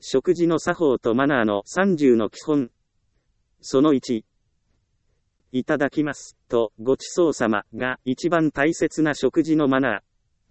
食事の作法とマナーの30の基本。その1。いただきますとごちそうさまが一番大切な食事のマナー。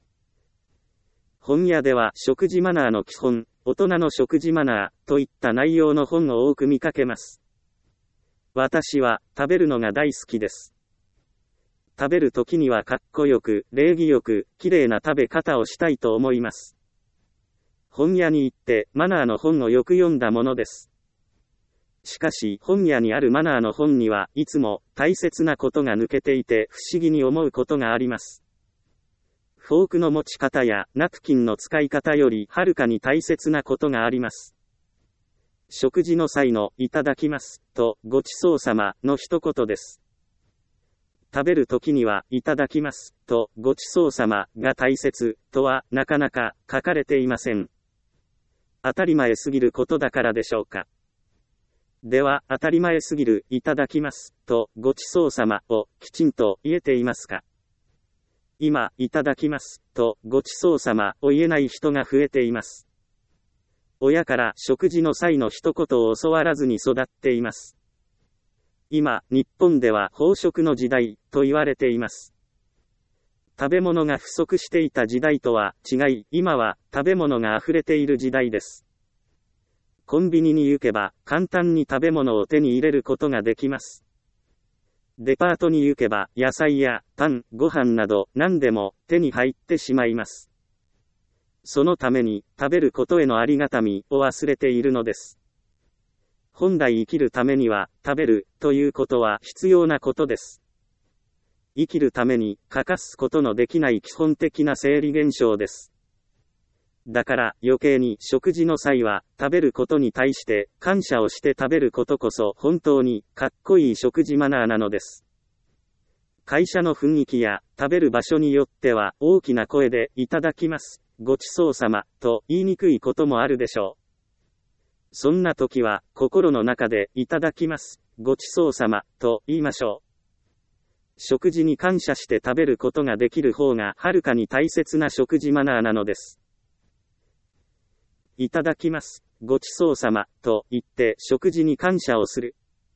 本屋では食事マナーの基本、大人の食事マナーといった内容の本を多く見かけます。私は食べるのが大好きです。食べるときにはかっこよく、礼儀よく、綺麗な食べ方をしたいと思います。本屋に行ってマナーの本をよく読んだものです。しかし本屋にあるマナーの本にはいつも大切なことが抜けていて不思議に思うことがあります。フォークの持ち方やナプキンの使い方よりはるかに大切なことがあります。食事の際のいただきますとごちそうさまの一言です。食べるときにはいただきますとごちそうさまが大切とはなかなか書かれていません。当たり前すぎることだからでしょうか。では当たり前すぎるいただきますとごちそうさまをきちんと言えていますか。今いただきますとごちそうさまを言えない人が増えています。親から食事の際の一言を教わらずに育っています。今、日本では飽食の時代と言われています。食べ物が不足していた時代とは違い、今は食べ物が溢れている時代です。コンビニに行けば簡単に食べ物を手に入れることができます。デパートに行けば野菜やパン、ご飯など何でも手に入ってしまいます。そのために食べることへのありがたみを忘れているのです。本来生きるためには食べるということは必要なことです。生きるために欠かすことのできない基本的な生理現象です。だから余計に食事の際は食べることに対して感謝をして食べることこそ本当にかっこいい食事マナーなのです。会社の雰囲気や食べる場所によっては大きな声でいただきます、ごちそうさまと言いにくいこともあるでしょう。そんな時は心の中でいただきます、ごちそうさまと言いましょう。食事に感謝して食べることができる方がはるかに大切な食事マナーなのです。いただきます、ごちそうさまと言って食事に感謝をする。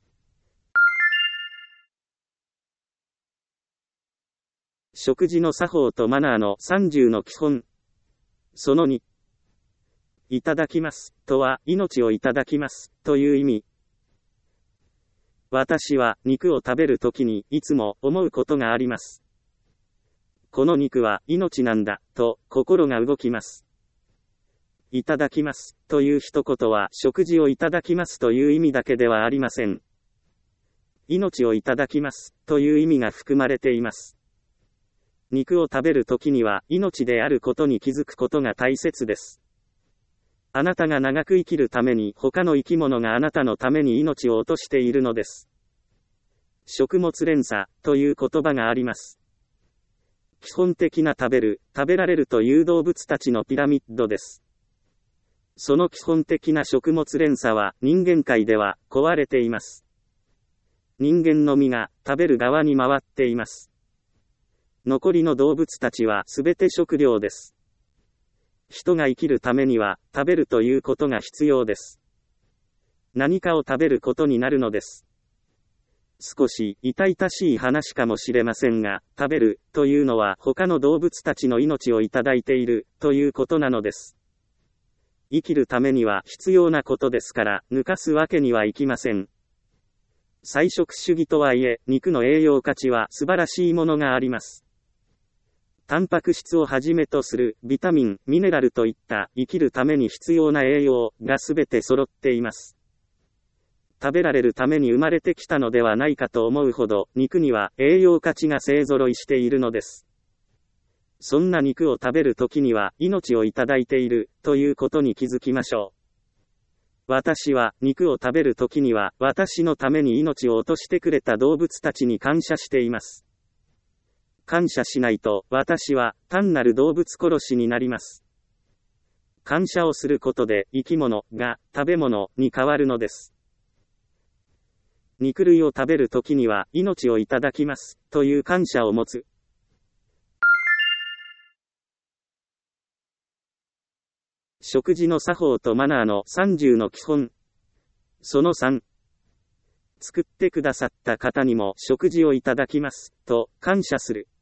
食事の作法とマナーの30の基本。その2。いただきますとは命をいただきますという意味。私は肉を食べるときにいつも思うことがあります。この肉は命なんだと心が動きます。いただきますという一言は食事をいただきますという意味だけではありません。命をいただきますという意味が含まれています。肉を食べるときには命であることに気づくことが大切です。あなたが長く生きるために他の生き物があなたのために命を落としているのです。食物連鎖という言葉があります。基本的な食べられるという動物たちのピラミッドです。その基本的な食物連鎖は人間界では壊れています。人間の身が食べる側に回っています。残りの動物たちはすべて食料です。人が生きるためには食べるということが必要です。何かを食べることになるのです。少し痛々しい話かもしれませんが、食べるというのは他の動物たちの命をいただいているということなのです。生きるためには必要なことですから抜かすわけにはいきません。菜食主義とはいえ肉の栄養価値は素晴らしいものがあります。タンパク質をはじめとするビタミン、ミネラルといった生きるために必要な栄養がすべて揃っています。食べられるために生まれてきたのではないかと思うほど肉には栄養価値が勢ぞろいしているのです。そんな肉を食べるときには命をいただいているということに気づきましょう。私は肉を食べるときには私のために命を落としてくれた動物たちに感謝しています。感謝しないと私は単なる動物殺しになります。感謝をすることで生き物が食べ物に変わるのです。肉類を食べるときには命をいただきますという感謝を持つ。 食事の作法とマナーの30の基本。その3。作ってくださった方にも食事をいただきます、と感謝する。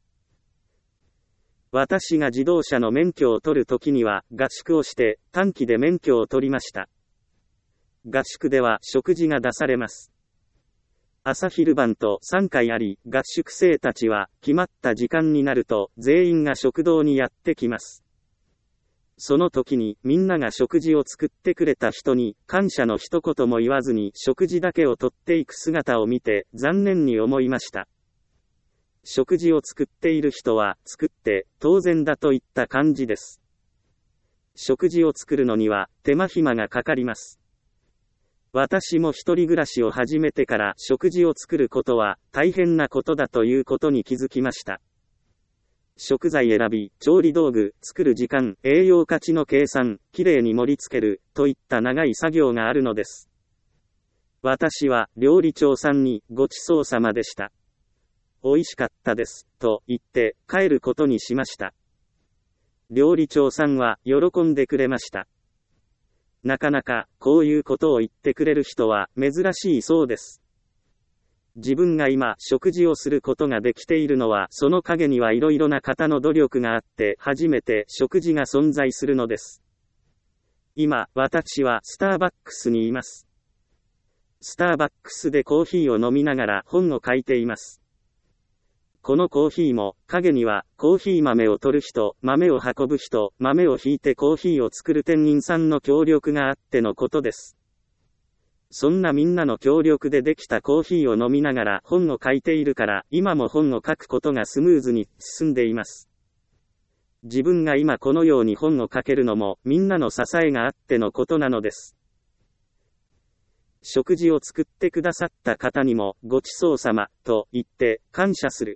私が自動車の免許を取るときには合宿をして短期で免許を取りました。合宿では食事が出されます。朝昼晩と3回あり、合宿生たちは決まった時間になると全員が食堂にやってきます。その時にみんなが食事を作ってくれた人に感謝の一言も言わずに食事だけを取っていく姿を見て残念に思いました。食事を作っている人は作って当然だといった感じです。食事を作るのには手間暇がかかります。私も一人暮らしを始めてから食事を作ることは大変なことだということに気づきました。食材選び、調理道具、作る時間、栄養価値の計算、きれいに盛り付ける、といった長い作業があるのです。私は料理長さんにごちそうさまでした。美味しかったです、と言って帰ることにしました。料理長さんは喜んでくれました。なかなかこういうことを言ってくれる人は珍しいそうです。自分が今食事をすることができているのはその陰にはいろいろな方の努力があって初めて食事が存在するのです。今私はスターバックスにいます。スターバックスでコーヒーを飲みながら本を書いています。このコーヒーも陰にはコーヒー豆を取る人、豆を運ぶ人、豆をひいてコーヒーを作る店員さんの協力があってのことです。そんなみんなの協力でできたコーヒーを飲みながら本を書いているから今も本を書くことがスムーズに進んでいます。自分が今このように本を書けるのもみんなの支えがあってのことなのです。食事を作ってくださった方にもごちそうさまと言って感謝する。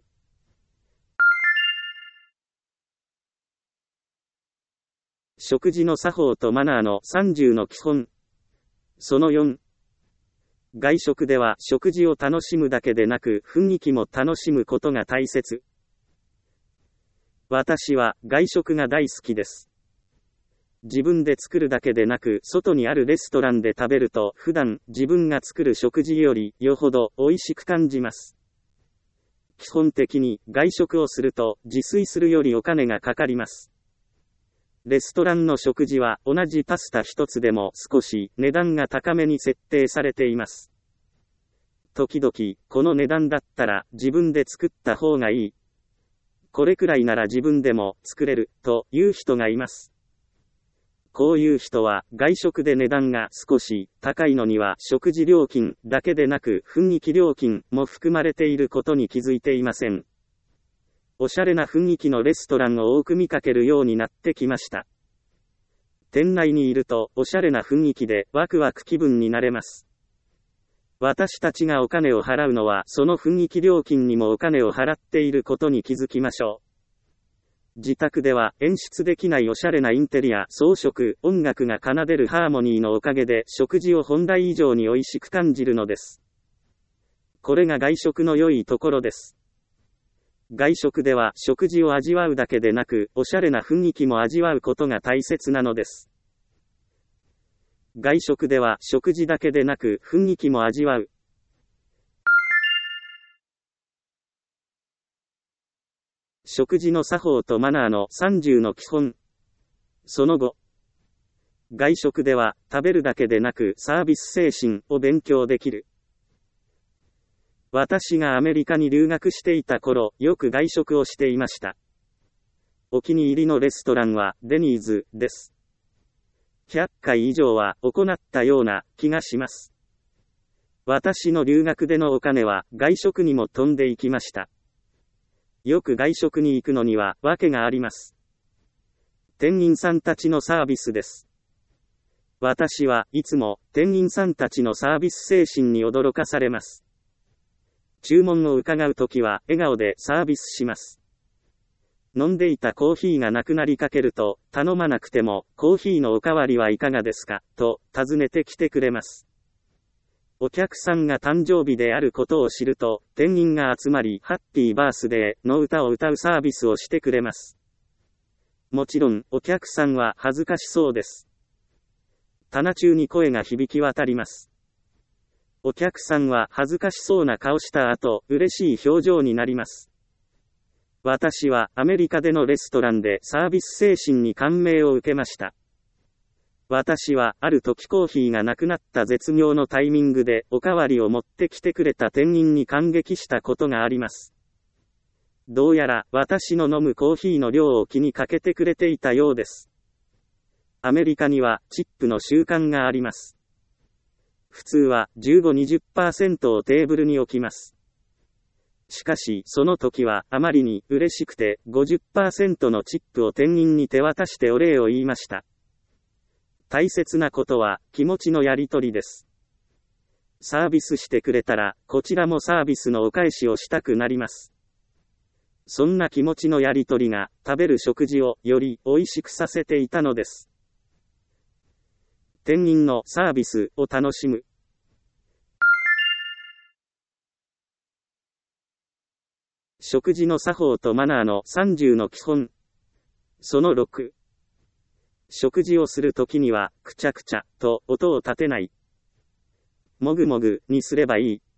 食事の作法とマナーの30の基本。その4。外食では食事を楽しむだけでなく雰囲気も楽しむことが大切。私は外食が大好きです。自分で作るだけでなく外にあるレストランで食べると普段自分が作る食事よりよほど美味しく感じます。基本的に外食をすると自炊するよりお金がかかります。レストランの食事は同じパスタ一つでも少し値段が高めに設定されています。時々、この値段だったら自分で作った方がいい。これくらいなら自分でも作れる、という人がいます。こういう人は外食で値段が少し高いのには食事料金だけでなく雰囲気料金も含まれていることに気づいていません。おしゃれな雰囲気のレストランを多く見かけるようになってきました。店内にいるとおしゃれな雰囲気でワクワク気分になれます。私たちがお金を払うのはその雰囲気料金にもお金を払っていることに気づきましょう。自宅では演出できないおしゃれなインテリア、装飾、音楽が奏でるハーモニーのおかげで食事を本来以上に美味しく感じるのです。これが外食の良いところです。外食では食事を味わうだけでなく、おしゃれな雰囲気も味わうことが大切なのです。外食では食事だけでなく雰囲気も味わう。食事の作法とマナーの30の基本。その後。外食では食べるだけでなくサービス精神を勉強できる。私がアメリカに留学していた頃、よく外食をしていました。お気に入りのレストランはデニーズです。100回以上は行ったような気がします。私の留学でのお金は外食にも飛んでいきました。よく外食に行くのには訳があります。店員さんたちのサービスです。私はいつも店員さんたちのサービス精神に驚かされます。注文を伺うときは笑顔でサービスします。飲んでいたコーヒーがなくなりかけると、頼まなくても、コーヒーのおかわりはいかがですか、と尋ねてきてくれます。お客さんが誕生日であることを知ると、店員が集まり、ハッピーバースデーの歌を歌うサービスをしてくれます。もちろん、お客さんは恥ずかしそうです。 棚中に声が響き渡ります。お客さんは恥ずかしそうな顔した後、嬉しい表情になります。私はアメリカでのレストランでサービス精神に感銘を受けました。私はある時コーヒーがなくなった絶妙のタイミングでおかわりを持ってきてくれた店員に感激したことがあります。どうやら私の飲むコーヒーの量を気にかけてくれていたようです。アメリカにはチップの習慣があります。普通は 15-20% をテーブルに置きます。しかしその時はあまりに嬉しくて 50% のチップを店員に手渡してお礼を言いました。大切なことは気持ちのやり取りです。サービスしてくれたらこちらもサービスのお返しをしたくなります。そんな気持ちのやり取りが食べる食事をより美味しくさせていたのです。店員のサービスを楽しむ。食事の作法とマナーの30の基本。その6。食事をするときには、くちゃくちゃと音を立てない。もぐもぐにすればいい。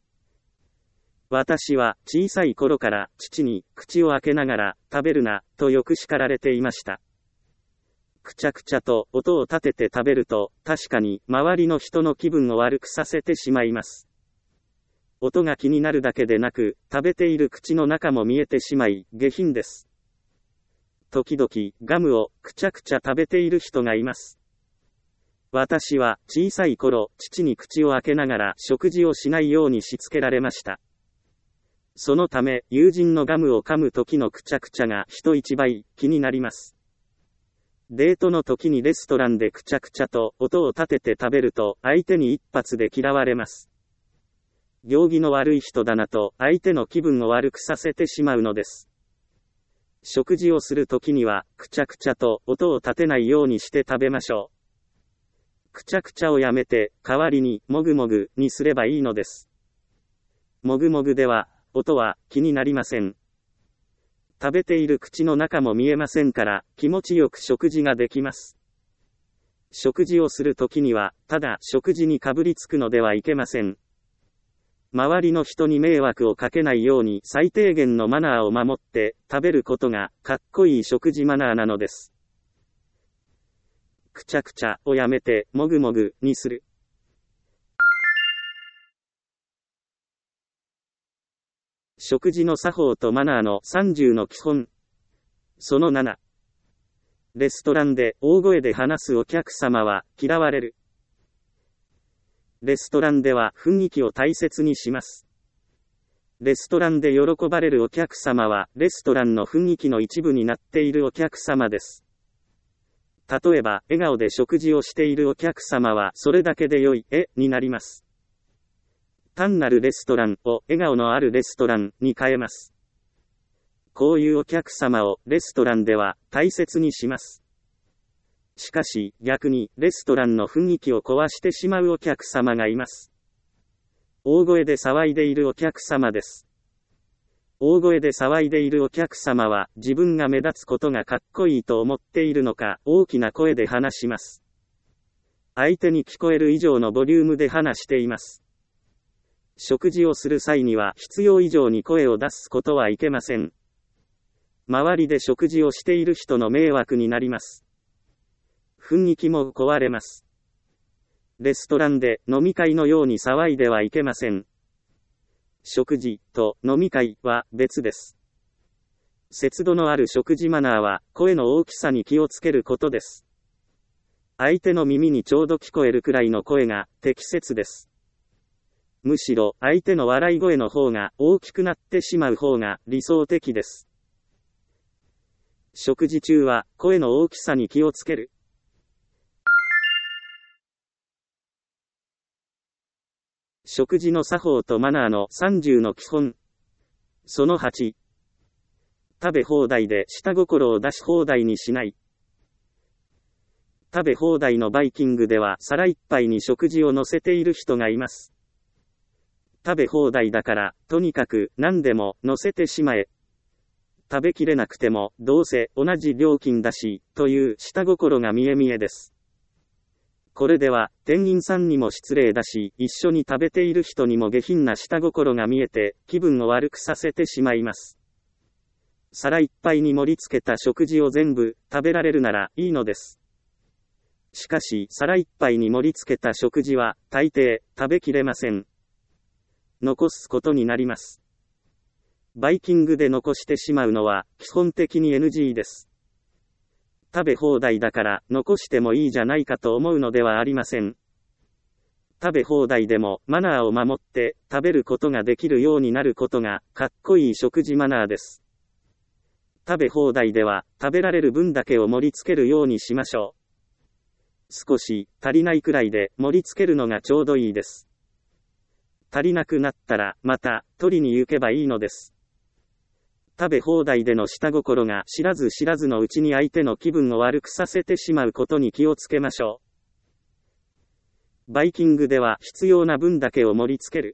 私は小さい頃から父に口を開けながら食べるなとよく叱られていました。くちゃくちゃと音を立てて食べると確かに周りの人の気分を悪くさせてしまいます。音が気になるだけでなく食べている口の中も見えてしまい下品です。時々ガムをくちゃくちゃ食べている人がいます。私は小さい頃父に口を開けながら食事をしないようにしつけられました。そのため、友人のガムを噛む時のくちゃくちゃが人一倍気になります。デートの時にレストランでくちゃくちゃと音を立てて食べると相手に一発で嫌われます。行儀の悪い人だなと相手の気分を悪くさせてしまうのです。食事をする時にはくちゃくちゃと音を立てないようにして食べましょう。くちゃくちゃをやめて代わりにもぐもぐにすればいいのです。もぐもぐでは音は気になりません。食べている口の中も見えませんから気持ちよく食事ができます。食事をするときにはただ食事にかぶりつくのではいけません。周りの人に迷惑をかけないように最低限のマナーを守って食べることがかっこいい食事マナーなのです。くちゃくちゃをやめてもぐもぐにする。食事の作法とマナーの30の基本。その7。レストランで大声で話すお客様は嫌われる。レストランでは雰囲気を大切にします。レストランで喜ばれるお客様はレストランの雰囲気の一部になっているお客様です。例えば笑顔で食事をしているお客様はそれだけで良いになります。単なるレストランを笑顔のあるレストランに変えます。こういうお客様をレストランでは大切にします。しかし逆にレストランの雰囲気を壊してしまうお客様がいます。大声で騒いでいるお客様です。大声で騒いでいるお客様は自分が目立つことがかっこいいと思っているのか大きな声で話します。相手に聞こえる以上のボリュームで話しています。食事をする際には必要以上に声を出すことはいけません。周りで食事をしている人の迷惑になります。雰囲気も壊れます。レストランで飲み会のように騒いではいけません。食事と飲み会は別です。節度のある食事マナーは声の大きさに気をつけることです。相手の耳にちょうど聞こえるくらいの声が適切です。むしろ相手の笑い声の方が大きくなってしまう方が理想的です。食事中は声の大きさに気をつける。食事の作法とマナーの30の基本。その8。食べ放題で下心を出し放題にしない。食べ放題のバイキングでは皿いっぱいに食事を乗せている人がいます。食べ放題だから、とにかく何でも乗せてしまえ。食べきれなくても、どうせ同じ料金だし、という下心が見え見えです。 これでは、店員さんにも失礼だし、一緒に食べている人にも下品な下心が見えて、気分を悪くさせてしまいます。皿いっぱいに盛り付けた食事を全部、食べられるなら、いいのです。しかし、皿いっぱいに盛り付けた食事は、大抵、食べきれません。残すことになります。バイキングで残してしまうのは、基本的に NG です。食べ放題だから残してもいいじゃないかと思うのではありません。食べ放題でもマナーを守って食べることができるようになることがかっこいい食事マナーです。食べ放題では食べられる分だけを盛り付けるようにしましょう。少し足りないくらいで盛り付けるのがちょうどいいです。足りなくなったらまた取りに行けばいいのです。食べ放題での下心が知らず知らずのうちに相手の気分を悪くさせてしまうことに気をつけましょう。バイキングでは必要な分だけを盛り付ける。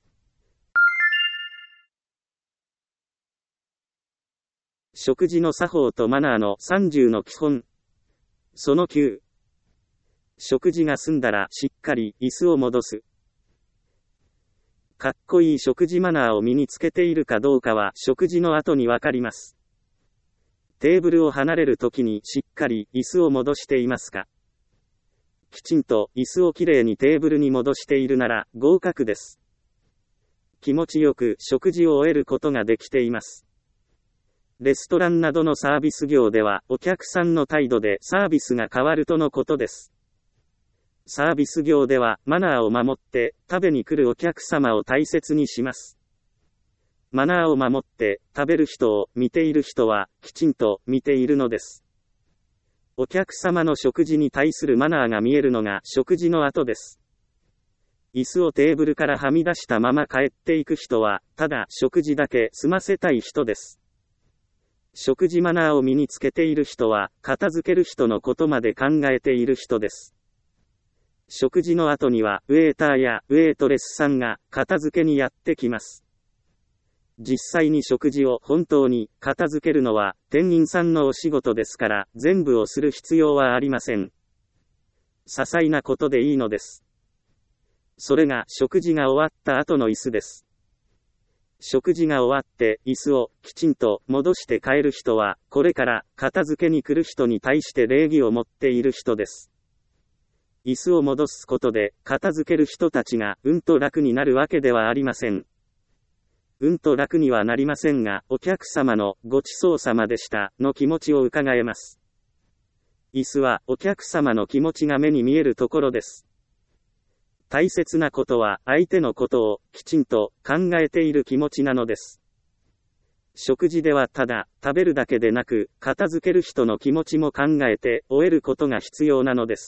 食事の作法とマナーの30の基本。その9。食事が済んだらしっかり椅子を戻す。かっこいい食事マナーを身につけているかどうかは食事の後にわかります。テーブルを離れるときにしっかり椅子を戻していますか？きちんと椅子をきれいにテーブルに戻しているなら合格です。気持ちよく食事を終えることができています。レストランなどのサービス業ではお客さんの態度でサービスが変わるとのことです。サービス業ではマナーを守って食べに来るお客様を大切にします。マナーを守って食べる人を見ている人はきちんと見ているのです。お客様の食事に対するマナーが見えるのが食事の後です。椅子をテーブルからはみ出したまま帰っていく人はただ食事だけ済ませたい人です。食事マナーを身につけている人は片付ける人のことまで考えている人です。食事の後にはウェーターやウェートレスさんが片付けにやってきます。実際に食事を本当に片付けるのは店員さんのお仕事ですから全部をする必要はありません。些細なことでいいのです。それが食事が終わった後の椅子です。食事が終わって椅子をきちんと戻して帰る人はこれから片付けに来る人に対して礼儀を持っている人です。椅子を戻すことで片付ける人たちがうんと楽になるわけではありません。うんと楽にはなりませんが、お客様のごちそうさまでしたの気持ちを伺えます。椅子はお客様の気持ちが目に見えるところです。大切なことは相手のことをきちんと考えている気持ちなのです。食事ではただ食べるだけでなく、片付ける人の気持ちも考えて終えることが必要なのです。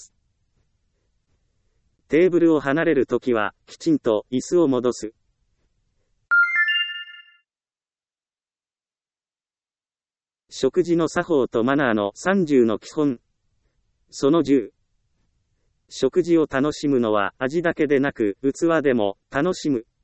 テーブルを離れるときはきちんと椅子を戻す。食事の作法とマナーの30の基本。その10。食事を楽しむのは味だけでなく器でも楽しむ。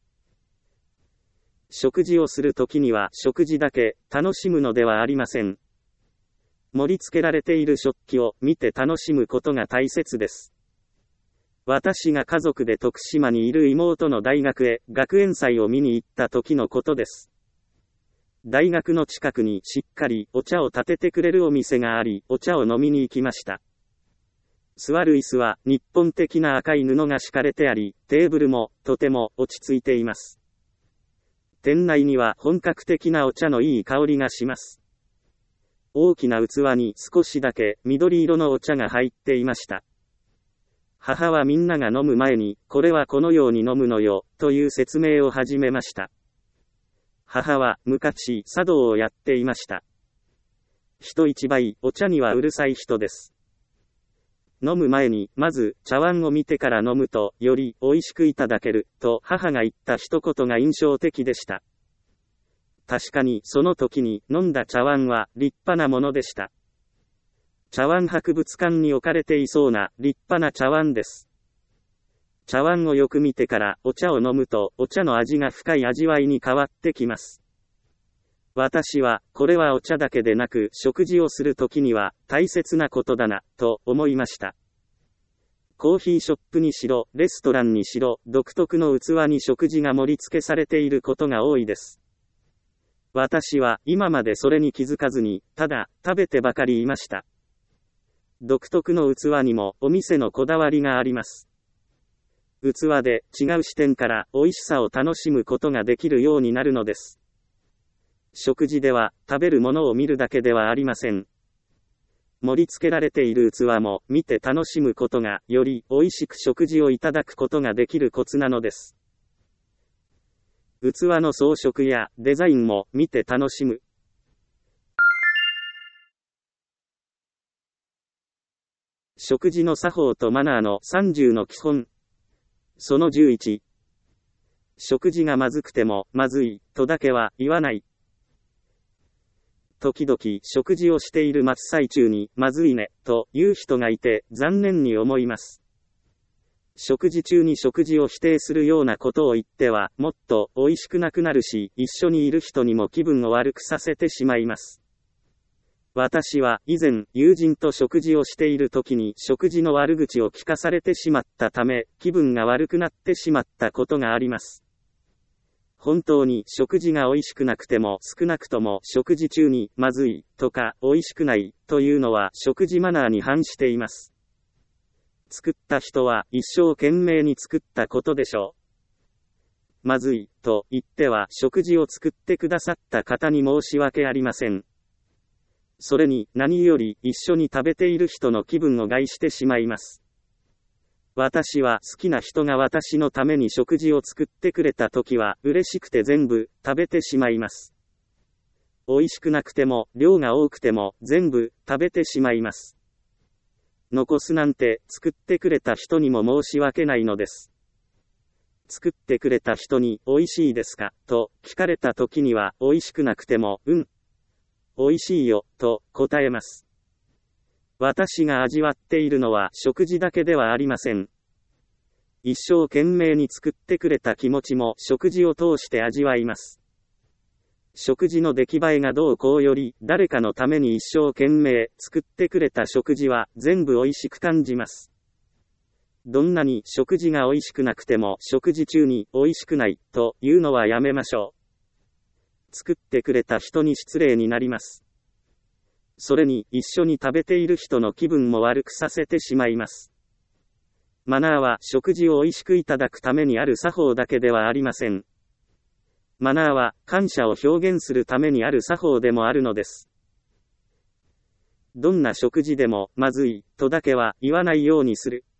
食事をするときには食事だけ楽しむのではありません。盛り付けられている食器を見て楽しむことが大切です。私が家族で徳島にいる妹の大学へ学園祭を見に行った時のことです。大学の近くにしっかりお茶を立ててくれるお店があり、お茶を飲みに行きました。座る椅子は日本的な赤い布が敷かれてあり、テーブルもとても落ち着いています。店内には本格的なお茶のいい香りがします。大きな器に少しだけ緑色のお茶が入っていました。母はみんなが飲む前に、これはこのように飲むのよ、という説明を始めました。母は昔茶道をやっていました。人一倍お茶にはうるさい人です。飲む前にまず茶碗を見てから飲むとより美味しくいただける、と母が言った一言が印象的でした。確かにその時に飲んだ茶碗は立派なものでした。茶碗博物館に置かれていそうな立派な茶碗です。茶碗をよく見てからお茶を飲むとお茶の味が深い味わいに変わってきます。私はこれはお茶だけでなく食事をするときには大切なことだなと思いました。 コーヒーショップにしろ、レストランにしろ、独特の器に食事が盛り付けされていることが多いです。私は今までそれに気づかずに、ただ食べてばかりいました。独特の器にもお店のこだわりがあります。器で違う視点から美味しさを楽しむことができるようになるのです。食事では食べるものを見るだけではありません。盛り付けられている器も見て楽しむことがより美味しく食事をいただくことができるコツなのです。器の装飾やデザインも見て楽しむ。食事の作法とマナーの30の基本。その11。食事がまずくても、まずい、とだけは言わない。時々食事をしている真っ最中に、まずいね、と言う人がいて、残念に思います。食事中に食事を否定するようなことを言っては、もっと美味しくなくなるし、一緒にいる人にも気分を悪くさせてしまいます。私は以前、友人と食事をしている時に食事の悪口を聞かされてしまったため、気分が悪くなってしまったことがあります。本当に食事が美味しくなくても少なくとも食事中にまずいとか美味しくないというのは食事マナーに反しています。作った人は一生懸命に作ったことでしょう。まずいと言っては食事を作ってくださった方に申し訳ありません。それに何より一緒に食べている人の気分を害してしまいます。私は好きな人が私のために食事を作ってくれたときは嬉しくて全部食べてしまいます。美味しくなくても量が多くても全部食べてしまいます。残すなんて作ってくれた人にも申し訳ないのです。作ってくれた人に美味しいですかと聞かれたときには美味しくなくても美味しいよと答えます。私が味わっているのは食事だけではありません。一生懸命に作ってくれた気持ちも食事を通して味わいます。食事の出来栄えがどうこうより誰かのために一生懸命作ってくれた食事は全部美味しく感じます。どんなに食事が美味しくなくても食事中に美味しくないというのはやめましょう。作ってくれた人に失礼になります。それに一緒に食べている人の気分も悪くさせてしまいます。マナーは食事を美味しくいただくためにある作法だけではありません。マナーは感謝を表現するためにある作法でもあるのです。どんな食事でもまずいとだけは言わないようにする。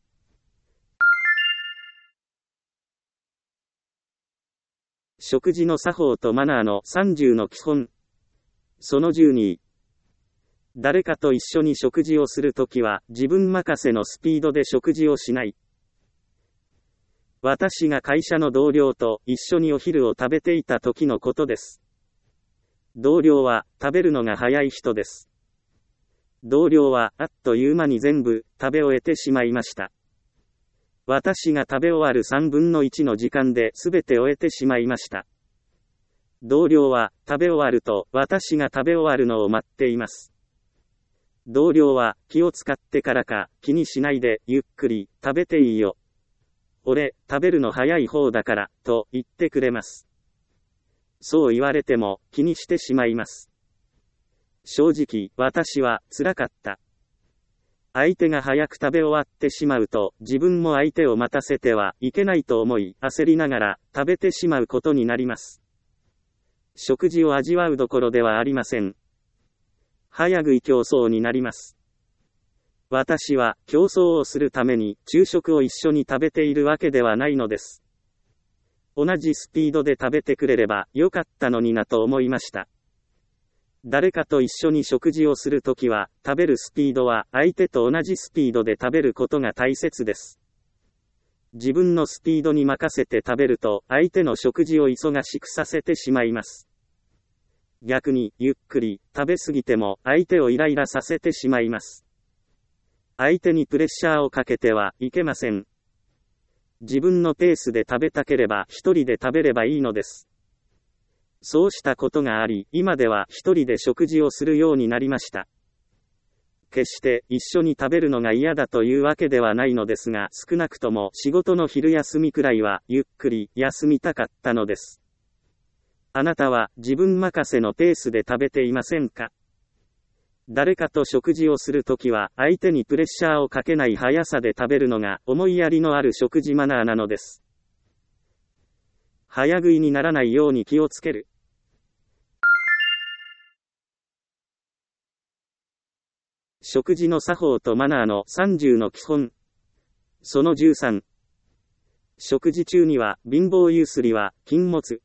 食事の作法とマナーの30の基本。その12。誰かと一緒に食事をするときは自分任せのスピードで食事をしない。私が会社の同僚と一緒にお昼を食べていた時のことです。同僚は食べるのが早い人です。同僚はあっという間に全部食べ終えてしまいました。私が食べ終わる3分の1の時間で全て終えてしまいました。同僚は食べ終わると私が食べ終わるのを待っています。同僚は気を使ってからか気にしないでゆっくり食べていいよ。俺食べるの早い方だからと言ってくれます。そう言われても気にしてしまいます。正直私は辛かった。相手が早く食べ終わってしまうと自分も相手を待たせてはいけないと思い焦りながら食べてしまうことになります。食事を味わうどころではありません。早食い競争になります。私は競争をするために昼食を一緒に食べているわけではないのです。同じスピードで食べてくれればよかったのになと思いました。誰かと一緒に食事をするときは、食べるスピードは相手と同じスピードで食べることが大切です。自分のスピードに任せて食べると、相手の食事を忙しくさせてしまいます。逆に、ゆっくり食べ過ぎても相手をイライラさせてしまいます。相手にプレッシャーをかけてはいけません。自分のペースで食べたければ一人で食べればいいのです。そうしたことがあり、今では一人で食事をするようになりました。 決して一緒に食べるのが嫌だというわけではないのですが、少なくとも仕事の昼休みくらいはゆっくり休みたかったのです。あなたは自分任せのペースで食べていませんか？誰かと食事をするときは相手にプレッシャーをかけない速さで食べるのが思いやりのある食事マナーなのです。早食いにならないように気をつける。食事の作法とマナーの30の基本。その13。食事中には貧乏ゆすりは禁物。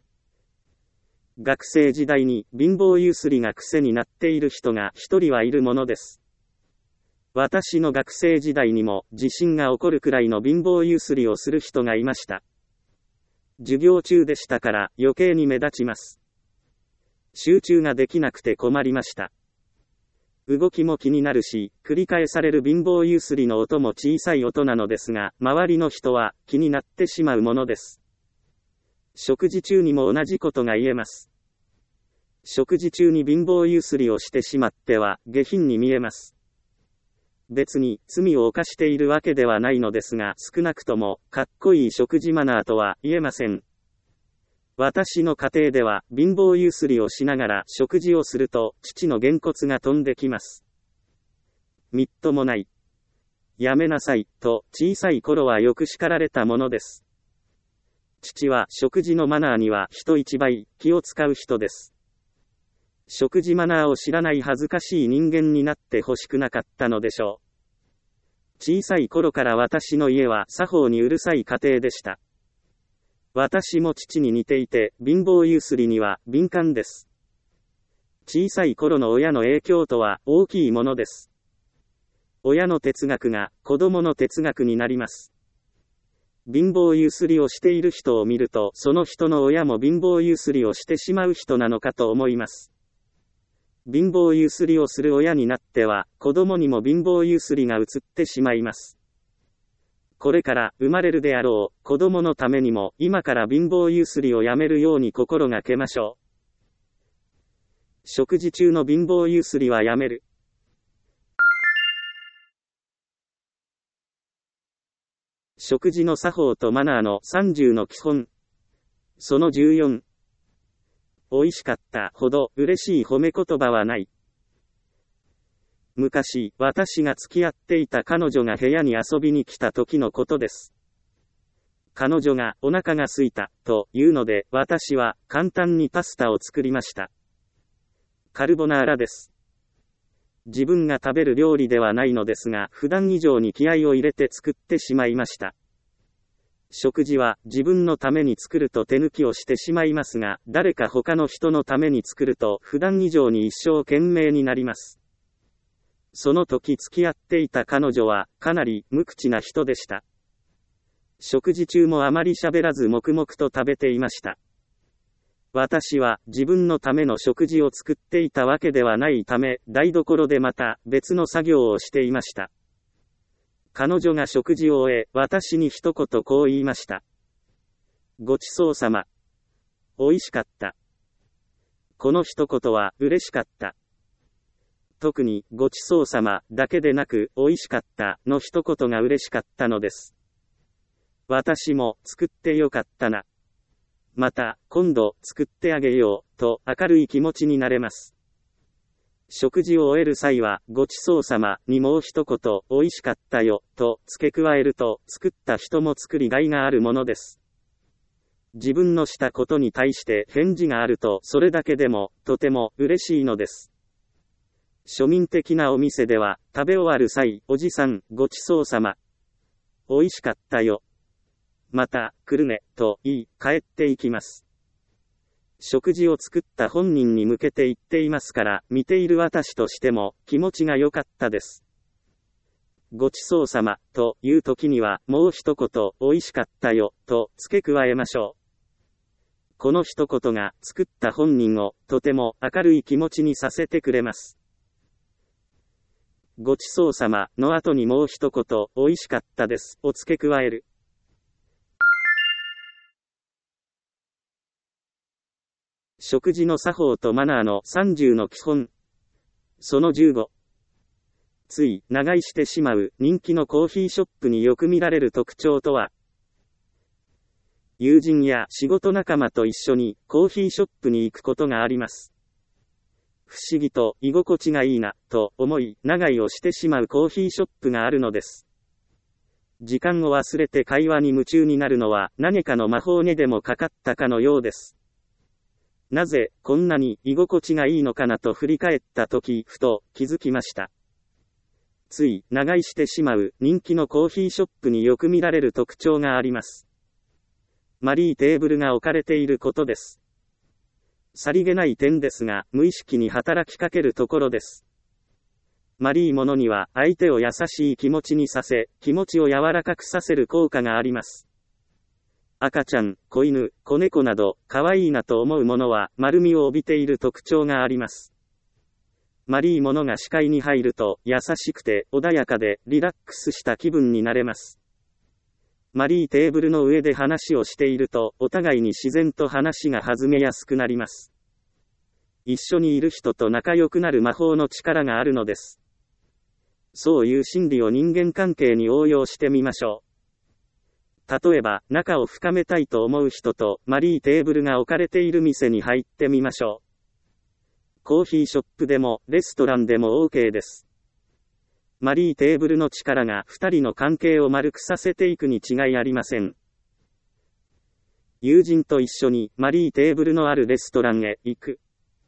学生時代に貧乏ゆすりが癖になっている人が一人はいるものです。私の学生時代にも地震が起こるくらいの貧乏ゆすりをする人がいました。授業中でしたから余計に目立ちます。集中ができなくて困りました。動きも気になるし、繰り返される貧乏ゆすりの音も小さい音なのですが、周りの人は気になってしまうものです。食事中にも同じことが言えます。食事中に貧乏ゆすりをしてしまっては下品に見えます。別に罪を犯しているわけではないのですが、少なくともかっこいい食事マナーとは言えません。私の家庭では貧乏ゆすりをしながら食事をすると父のげんこつが飛んできます。みっともない。やめなさい、と小さい頃はよく叱られたものです。父は食事のマナーには人一倍気を使う人です。食事マナーを知らない恥ずかしい人間になってほしくなかったのでしょう。小さい頃から私の家は作法にうるさい家庭でした。私も父に似ていて、貧乏ゆすりには敏感です。小さい頃の親の影響とは大きいものです。親の哲学が子供の哲学になります。貧乏ゆすりをしている人を見ると、その人の親も貧乏ゆすりをしてしまう人なのかと思います。貧乏ゆすりをする親になっては、子供にも貧乏ゆすりが移ってしまいます。これから生まれるであろう子供のためにも今から貧乏ゆすりをやめるように心がけましょう。食事中の貧乏ゆすりはやめる。食事の作法とマナーの30の基本。その14。美味しかったほど嬉しい褒め言葉はない。昔、私が付き合っていた彼女が部屋に遊びに来た時のことです。彼女がお腹が空いたというので、私は簡単にパスタを作りました。カルボナーラです。自分が食べる料理ではないのですが、普段以上に気合を入れて作ってしまいました。食事は自分のために作ると手抜きをしてしまいますが、誰か他の人のために作ると普段以上に一生懸命になります。その時付き合っていた彼女はかなり無口な人でした。食事中もあまり喋らず黙々と食べていました。私は自分のための食事を作っていたわけではないため、台所でまた別の作業をしていました。彼女が食事を終え、私に一言こう言いました。ごちそうさま。美味しかった。この一言は嬉しかった。特にごちそうさまだけでなく美味しかったの一言が嬉しかったのです。私も作ってよかったな。また今度作ってあげようと明るい気持ちになれます。食事を終える際はごちそうさまにもう一言美味しかったよと付け加えると作った人も作りがいがあるものです。自分のしたことに対して返事があるとそれだけでもとても嬉しいのです。庶民的なお店では、食べ終わる際、おじさん、ごちそうさま。美味しかったよ。また、来るね、と言い、帰っていきます。食事を作った本人に向けて言っていますから、見ている私としても、気持ちが良かったです。ごちそうさま、という時には、もう一言、美味しかったよ、と付け加えましょう。この一言が、作った本人を、とても明るい気持ちにさせてくれます。ごちそうさまの後にもう一言、美味しかったです、を付け加える。食事の作法とマナーの30の基本。その15。 つい長居してしまう人気のコーヒーショップによく見られる特徴とは、友人や仕事仲間と一緒にコーヒーショップに行くことがあります。不思議と居心地がいいなと思い長居をしてしまうコーヒーショップがあるのです。時間を忘れて会話に夢中になるのは何かの魔法にでもかかったかのようです。なぜこんなに居心地がいいのかなと振り返った時ふと気づきました。つい長居してしまう人気のコーヒーショップによく見られる特徴があります。丸いテーブルが置かれていることです。さりげない点ですが、無意識に働きかけるところです。丸いものには相手を優しい気持ちにさせ、気持ちを柔らかくさせる効果があります。赤ちゃん、子犬、子猫など、可愛いなと思うものは丸みを帯びている特徴があります。丸いものが視界に入ると、優しくて穏やかでリラックスした気分になれます。丸いテーブルの上で話をしていると、お互いに自然と話が弾めやすくなります。一緒にいる人と仲良くなる魔法の力があるのです。そういう心理を人間関係に応用してみましょう。例えば、仲を深めたいと思う人と、丸いテーブルが置かれている店に入ってみましょう。コーヒーショップでも、レストランでも OK です。丸いテーブルの力が二人の関係を丸くさせていくに違いありません。友人と一緒に丸いテーブルのあるレストランへ行く。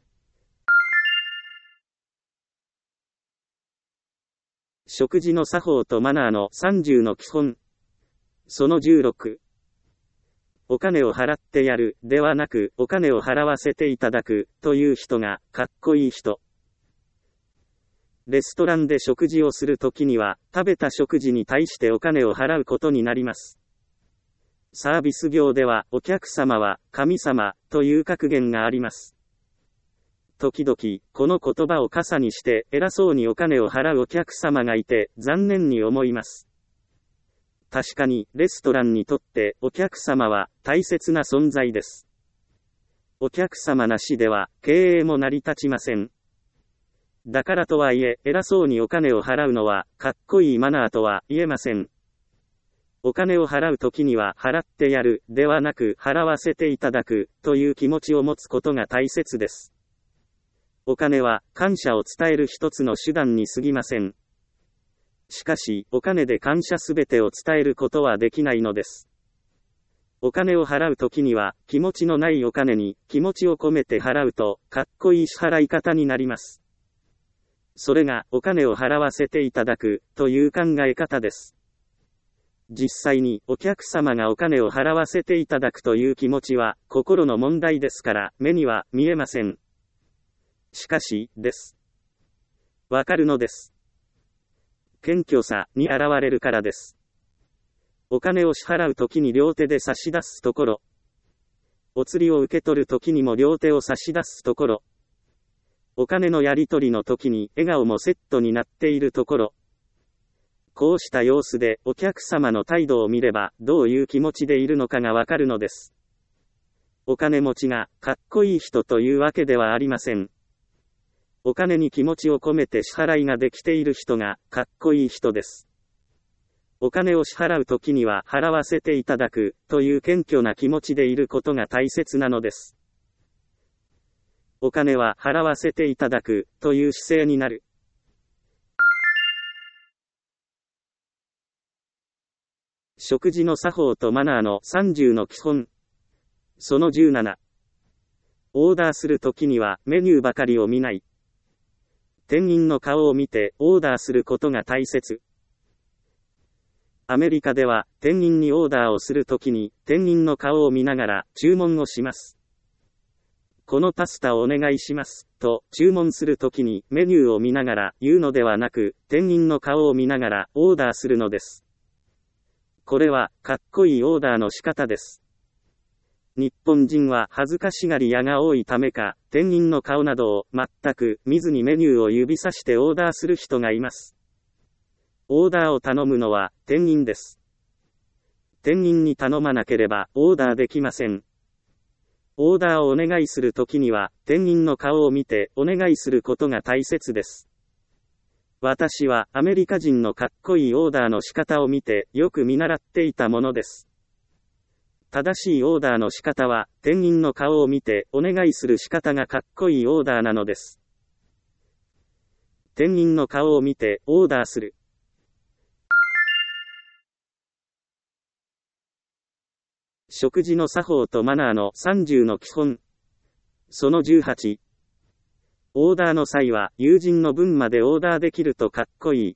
食事の作法とマナーの30の基本。その16。お金を払ってやる、ではなく、お金を払わせていただく、という人が、かっこいい人。レストランで食事をするときには、食べた食事に対してお金を払うことになります。サービス業では、お客様は、神様、という格言があります。時々、この言葉を傘にして、偉そうにお金を払うお客様がいて、残念に思います。確かに、レストランにとって、お客様は、大切な存在です。お客様なしでは、経営も成り立ちません。だからとはいえ、偉そうにお金を払うのは、かっこいいマナーとは言えません。お金を払うときには、払ってやる、ではなく、払わせていただく、という気持ちを持つことが大切です。お金は、感謝を伝える一つの手段に過ぎません。しかし、お金で感謝すべてを伝えることはできないのです。お金を払うときには、気持ちのないお金に、気持ちを込めて払うと、かっこいい支払い方になります。それが、お金を払わせていただく、という考え方です。実際に、お客様がお金を払わせていただくという気持ちは、心の問題ですから、目には見えません。しかし、です。わかるのです。謙虚さに現れるからです。お金を支払うときに両手で差し出すところ。お釣りを受け取るときにも両手を差し出すところ。お金のやり取りの時に笑顔もセットになっているところ。こうした様子でお客様の態度を見ればどういう気持ちでいるのかがわかるのです。お金持ちがかっこいい人というわけではありません。お金に気持ちを込めて支払いができている人がかっこいい人です。お金を支払うときには払わせていただくという謙虚な気持ちでいることが大切なのです。お金は払わせていただくという姿勢になる。食事の作法とマナーの30の基本。その17。オーダーするときにはメニューばかりを見ない。店員の顔を見てオーダーすることが大切。アメリカでは店員にオーダーをするときに店員の顔を見ながら注文をします。このパスタをお願いします、と注文するときにメニューを見ながら言うのではなく、店員の顔を見ながらオーダーするのです。これはかっこいいオーダーの仕方です。日本人は恥ずかしがり屋が多いためか、店員の顔などを全く見ずにメニューを指さしてオーダーする人がいます。オーダーを頼むのは店員です。店員に頼まなければオーダーできません。オーダーをお願いするときには、店員の顔を見てお願いすることが大切です。 私はアメリカ人のかっこいいオーダーの仕方を見てよく見習っていたものです。正しいオーダーの仕方は、店員の顔を見てお願いする仕方がかっこいいオーダーなのです。店員の顔を見てオーダーする。食事の作法とマナーの30の基本。その18。オーダーの際は友人の分までオーダーできるとかっこいい。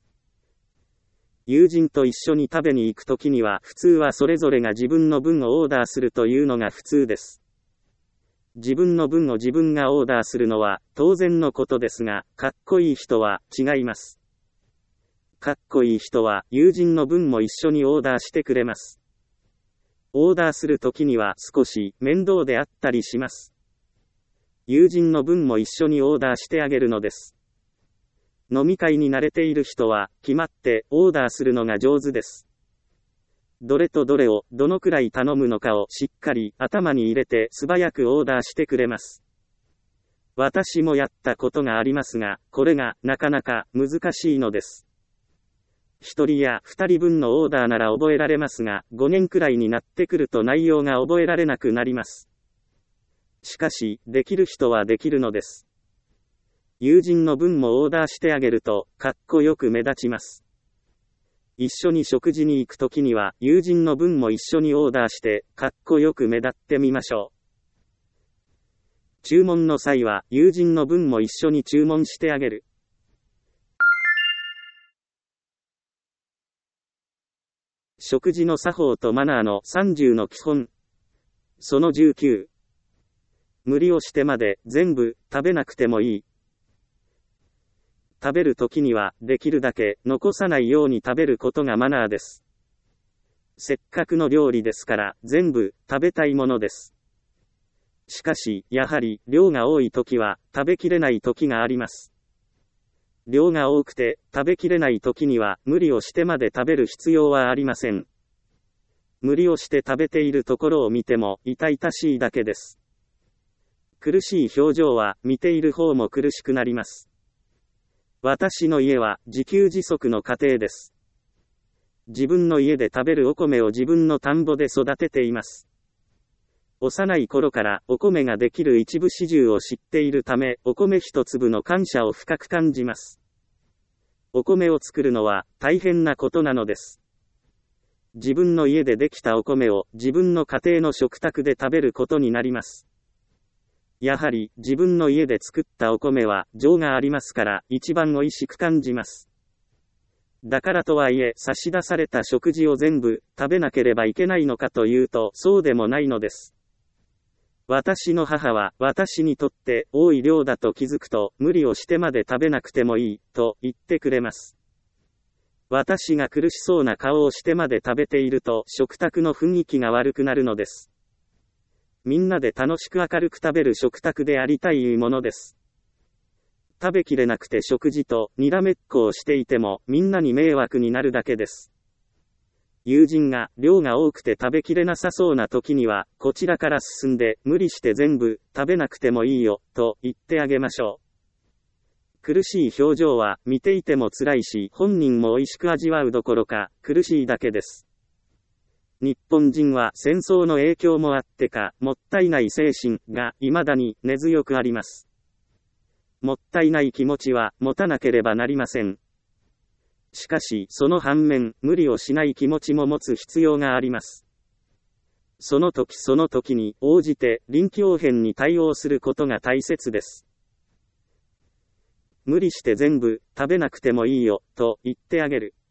友人と一緒に食べに行くときには普通はそれぞれが自分の分をオーダーするというのが普通です。自分の分を自分がオーダーするのは当然のことですが、かっこいい人は違います。かっこいい人は友人の分も一緒にオーダーしてくれます。オーダーするときには少し面倒であったりします。友人の分も一緒にオーダーしてあげるのです。飲み会に慣れている人は決まってオーダーするのが上手です。どれとどれをどのくらい頼むのかをしっかり頭に入れて素早くオーダーしてくれます。私もやったことがありますが、これがなかなか難しいのです。1人や2人分のオーダーなら覚えられますが、5年くらいになってくると内容が覚えられなくなります。しかし、できる人はできるのです。友人の分もオーダーしてあげると、かっこよく目立ちます。一緒に食事に行くときには、友人の分も一緒にオーダーして、かっこよく目立ってみましょう。注文の際は、友人の分も一緒に注文してあげる。食事の作法とマナーの30の基本。その19。無理をしてまで全部食べなくてもいい。食べるときにはできるだけ残さないように食べることがマナーです。せっかくの料理ですから全部食べたいものです。しかし、やはり量が多いときは食べきれないときがあります。量が多くて食べきれないときには無理をしてまで食べる必要はありません。無理をして食べているところを見ても痛々しいだけです。苦しい表情は見ている方も苦しくなります。私の家は自給自足の家庭です。自分の家で食べるお米を自分の田んぼで育てています。幼い頃からお米ができる一部始終を知っているため、お米一粒の感謝を深く感じます。お米を作るのは大変なことなのです。自分の家でできたお米を自分の家庭の食卓で食べることになります。やはり自分の家で作ったお米は情がありますから一番おいしく感じます。だからとはいえ差し出された食事を全部食べなければいけないのかというとそうでもないのです。私の母は私にとって多い量だと気づくと無理をしてまで食べなくてもいいと言ってくれます。私が苦しそうな顔をしてまで食べていると食卓の雰囲気が悪くなるのです。みんなで楽しく明るく食べる食卓でありたいものです。食べきれなくて食事とにらめっこをしていてもみんなに迷惑になるだけです。友人が量が多くて食べきれなさそうな時にはこちらから進んで無理して全部食べなくてもいいよと言ってあげましょう。苦しい表情は見ていても辛いし本人も美味しく味わうどころか苦しいだけです。日本人は戦争の影響もあってかもったいない精神が未だに根強くあります。もったいない気持ちは持たなければなりません。しかしその反面無理をしない気持ちも持つ必要があります。その時その時に応じて臨機応変に対応することが大切です。無理して全部食べなくてもいいよと言ってあげる。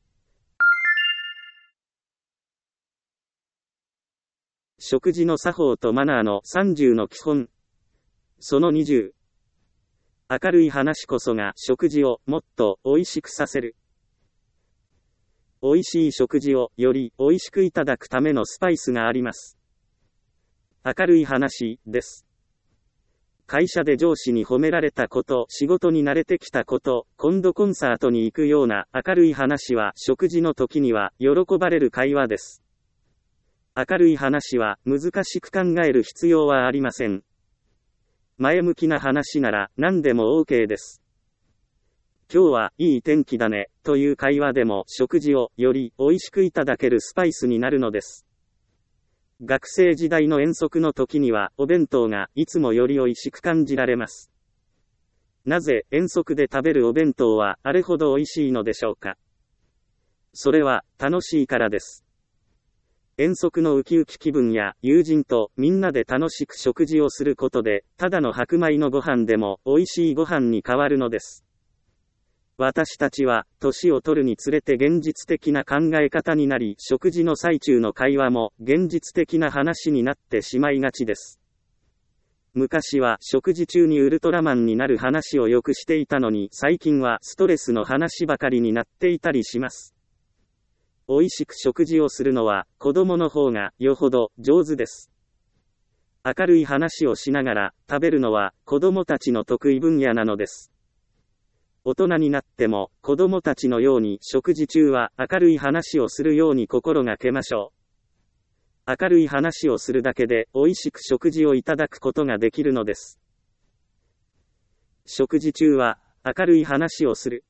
食事の作法とマナーの30の基本。その20。明るい話こそが食事をもっと美味しくさせる。美味しい食事をより美味しくいただくためのスパイスがあります。明るい話です。会社で上司に褒められたこと、仕事に慣れてきたこと、今度コンサートに行くような明るい話は食事の時には喜ばれる会話です。明るい話は難しく考える必要はありません。前向きな話なら何でも OK です。 今日はいい天気だね、という会話でも食事をより美味しくいただけるスパイスになるのです。学生時代の遠足の時にはお弁当がいつもより美味しく感じられます。なぜ遠足で食べるお弁当はあれほど美味しいのでしょうか。それは楽しいからです。遠足のウキウキ気分や友人とみんなで楽しく食事をすることで、ただの白米のご飯でも美味しいご飯に変わるのです。私たちは年を取るにつれて現実的な考え方になり、食事の最中の会話も現実的な話になってしまいがちです。昔は食事中にウルトラマンになる話をよくしていたのに、最近はストレスの話ばかりになっていたりします。美味しく食事をするのは子供の方がよほど上手です。明るい話をしながら食べるのは子供たちの得意分野なのです。大人になっても子供たちのように食事中は明るい話をするように心がけましょう。明るい話をするだけで美味しく食事をいただくことができるのです。食事中は明るい話をする。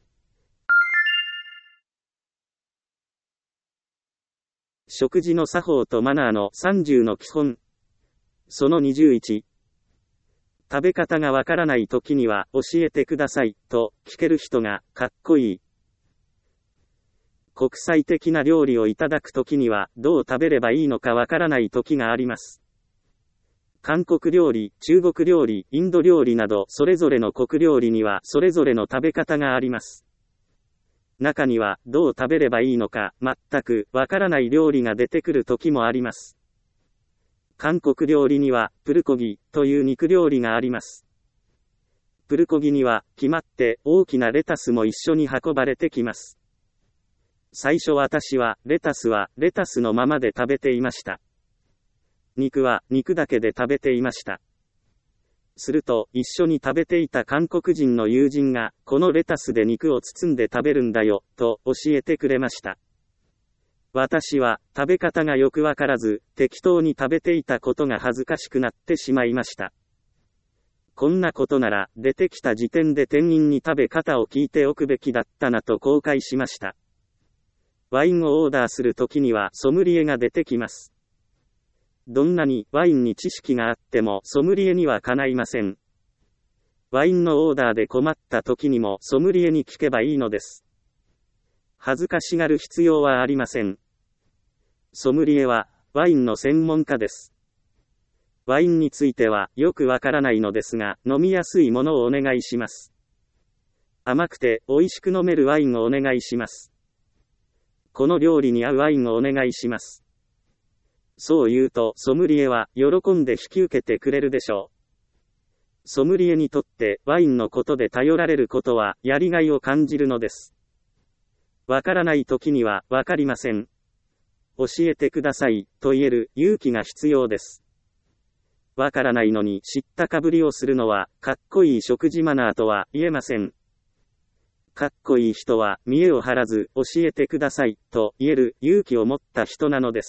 食事の作法とマナーの30の基本。その21。食べ方がわからないときには教えてくださいと聞ける人がかっこいい。国際的な料理をいただくときにはどう食べればいいのかわからないときがあります。韓国料理、中国料理、インド料理などそれぞれの国料理にはそれぞれの食べ方があります。中にはどう食べればいいのか全くわからない料理が出てくるときもあります。韓国料理にはプルコギという肉料理があります。プルコギには決まって大きなレタスも一緒に運ばれてきます。最初私はレタスのままで食べていました。肉は肉だけで食べていました。すると一緒に食べていた韓国人の友人がこのレタスで肉を包んで食べるんだよと教えてくれました。私は食べ方がよくわからず適当に食べていたことが恥ずかしくなってしまいました。こんなことなら出てきた時点で店員に食べ方を聞いておくべきだったなと後悔しました。ワインをオーダーするときにはソムリエが出てきます。どんなにワインに知識があってもソムリエにはかないません。ワインのオーダーで困った時にもソムリエに聞けばいいのです。恥ずかしがる必要はありません。ソムリエはワインの専門家です。ワインについてはよくわからないのですが、飲みやすいものをお願いします。甘くて美味しく飲めるワインをお願いします。この料理に合うワインをお願いします。そう言うとソムリエは喜んで引き受けてくれるでしょう。ソムリエにとってワインのことで頼られることはやりがいを感じるのです。わからない時にはわかりません。教えてくださいと言える勇気が必要です。わからないのに知ったかぶりをするのはかっこいい食事マナーとは言えません。かっこいい人は見栄を張らず教えてくださいと言える勇気を持った人なのです。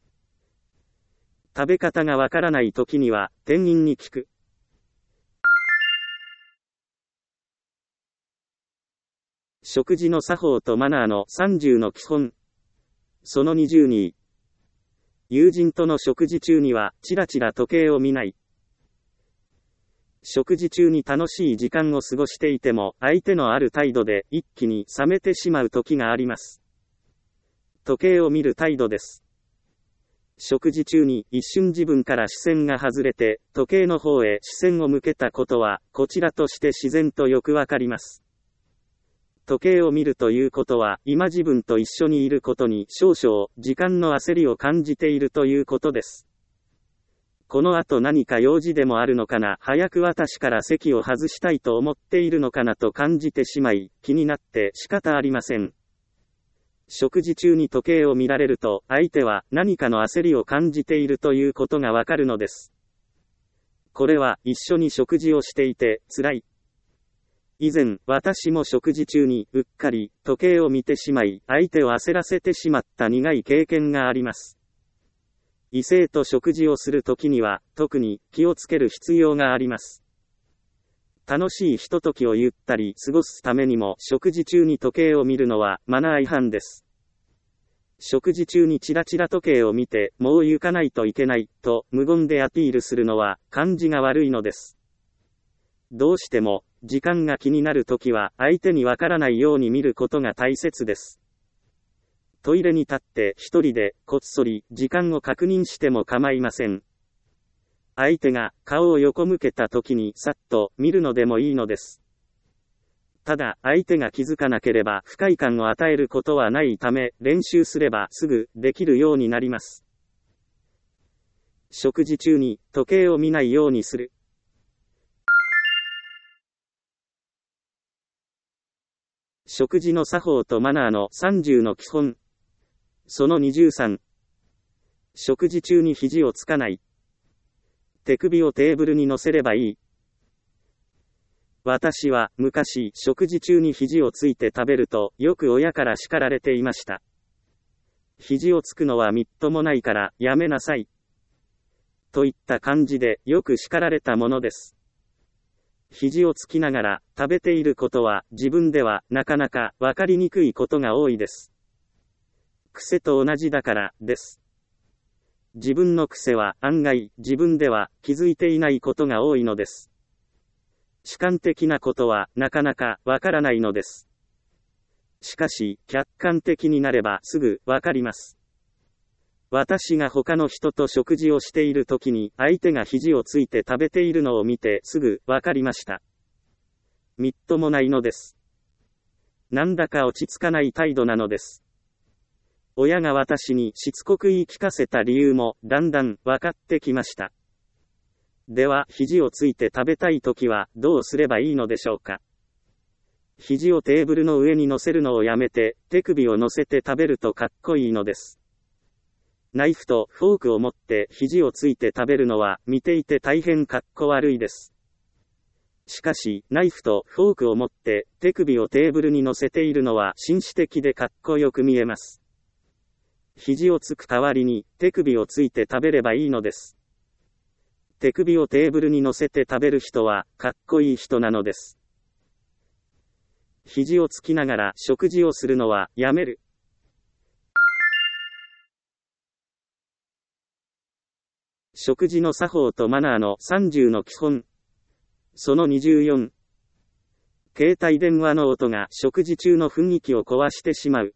食べ方がわからない時には店員に聞く。食事の作法とマナーの30の基本。その22。友人との食事中にはちらちら時計を見ない。食事中に楽しい時間を過ごしていても相手のある態度で一気に冷めてしまう時があります。時計を見る態度です。食事中に一瞬自分から視線が外れて時計の方へ視線を向けたことはこちらとして自然とよくわかります。時計を見るということは今自分と一緒にいることに少々時間の焦りを感じているということです。この後何か用事でもあるのかな、早く私から席を外したいと思っているのかなと感じてしまい気になって仕方ありません。食事中に時計を見られると相手は何かの焦りを感じているということがわかるのです。これは一緒に食事をしていて辛い。以前私も食事中にうっかり時計を見てしまい相手を焦らせてしまった苦い経験があります。異性と食事をするときには特に気をつける必要があります。 楽しいひとときをゆったり過ごすためにも食事中に時計を見るのはマナー違反です。食事中にチラチラ時計を見て、もう行かないといけない、と無言でアピールするのは感じが悪いのです。どうしても、時間が気になるときは相手にわからないように見ることが大切です。トイレに立って一人でこっそり時間を確認しても構いません。相手が顔を横向けたときにさっと見るのでもいいのです。ただ、相手が気づかなければ不快感を与えることはないため、練習すればすぐできるようになります。食事中に時計を見ないようにする。食事の作法とマナーの30の基本。その23。食事中に肘をつかない。手首をテーブルに乗せればいい。私は昔食事中に肘をついて食べるとよく親から叱られていました。肘をつくのはみっともないからやめなさい。といった感じでよく叱られたものです。肘をつきながら食べていることは自分ではなかなかわかりにくいことが多いです。癖と同じだからです。自分の癖は案外自分では気づいていないことが多いのです。主観的なことはなかなかわからないのです。しかし、客観的になればすぐわかります。私が他の人と食事をしているときに相手が肘をついて食べているのを見てすぐわかりました。みっともないのです。なんだか落ち着かない態度なのです。親が私にしつこく言い聞かせた理由もだんだんわかってきました。では、肘をついて食べたいときはどうすればいいのでしょうか。肘をテーブルの上に乗せるのをやめて、手首を乗せて食べるとかっこいいのです。ナイフとフォークを持って肘をついて食べるのは見ていて大変かっこ悪いです。しかし、ナイフとフォークを持って手首をテーブルに乗せているのは紳士的でかっこよく見えます。肘をつく代わりに手首をついて食べればいいのです。手首をテーブルに乗せて食べる人はかっこいい人なのです。肘をつきながら食事をするのはやめる。食事の作法とマナーの30の基本。その24。携帯電話の音が食事中の雰囲気を壊してしまう。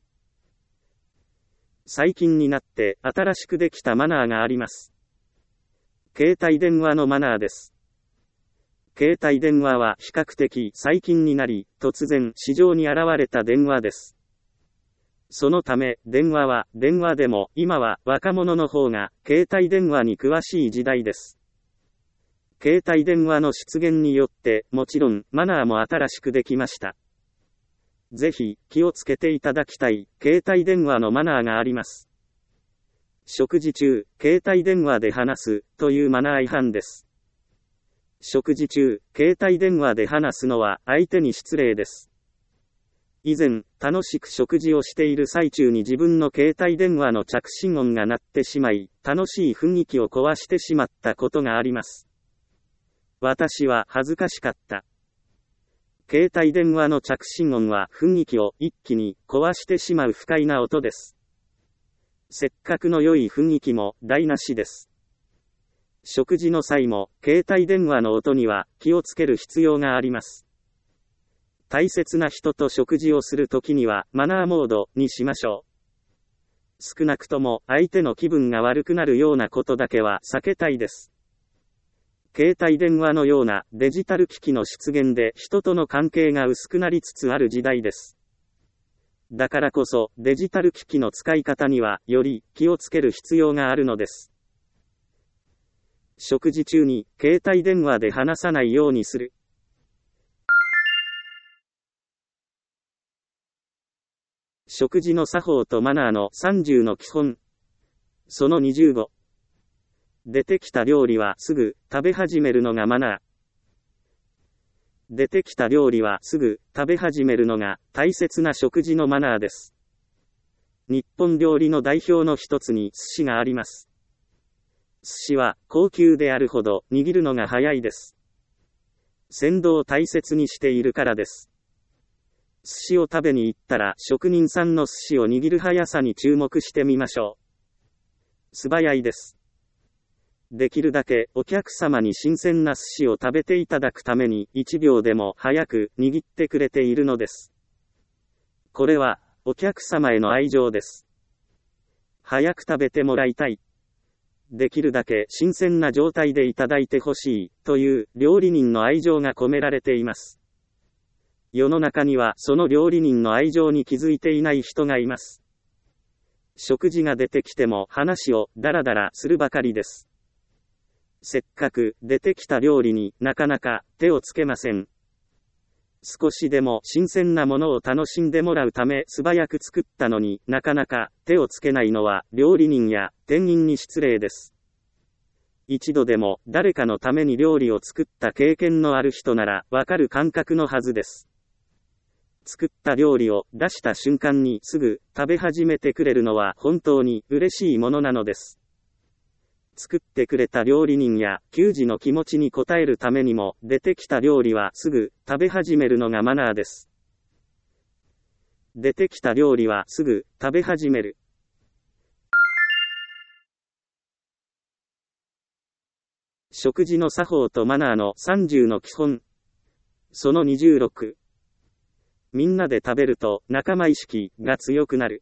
最近になって新しくできたマナーがあります。携帯電話のマナーです。携帯電話は比較的最近になり、突然市場に現れた電話です。そのため、電話は電話でも今は若者の方が携帯電話に詳しい時代です。携帯電話の出現によってもちろんマナーも新しくできました。ぜひ気をつけていただきたい携帯電話のマナーがあります。食事中、携帯電話で話すというマナー違反です。食事中、携帯電話で話すのは相手に失礼です。以前、楽しく食事をしている最中に自分の携帯電話の着信音が鳴ってしまい、楽しい雰囲気を壊してしまったことがあります。私は恥ずかしかった。携帯電話の着信音は雰囲気を一気に壊してしまう不快な音です。せっかくの良い雰囲気も台無しです。食事の際も携帯電話の音には気をつける必要があります。大切な人と食事をするときにはマナーモードにしましょう。少なくとも相手の気分が悪くなるようなことだけは避けたいです。携帯電話のようなデジタル機器の出現で人との関係が薄くなりつつある時代です。だからこそデジタル機器の使い方にはより気をつける必要があるのです。食事中に携帯電話で話さないようにする。食事の作法とマナーの30の基本。その25。出てきた料理はすぐ食べ始めるのがマナー。出てきた料理はすぐ食べ始めるのが大切な食事のマナーです。日本料理の代表の一つに寿司があります。寿司は高級であるほど握るのが早いです。 鮮度を大切にしているからです。寿司を食べに行ったら職人さんの寿司を握る速さに注目してみましょう。素早いです。できるだけお客様に新鮮な寿司を食べていただくために1秒でも早く握ってくれているのです。これはお客様への愛情です。早く食べてもらいたい。できるだけ新鮮な状態でいただいてほしいという料理人の愛情が込められています。世の中にはその料理人の愛情に気づいていない人がいます。食事が出てきても話をダラダラするばかりです。せっかく出てきた料理になかなか手をつけません。少しでも新鮮なものを楽しんでもらうため素早く作ったのになかなか手をつけないのは料理人や店員に失礼です。一度でも誰かのために料理を作った経験のある人ならわかる感覚のはずです。作った料理を出した瞬間にすぐ食べ始めてくれるのは本当に嬉しいものなのです。作ってくれた料理人や給仕の気持ちに応えるためにも出てきた料理はすぐ食べ始めるのがマナーです。出てきた料理はすぐ食べ始める。食事の作法とマナーの30の基本。その26。みんなで食べると仲間意識が強くなる。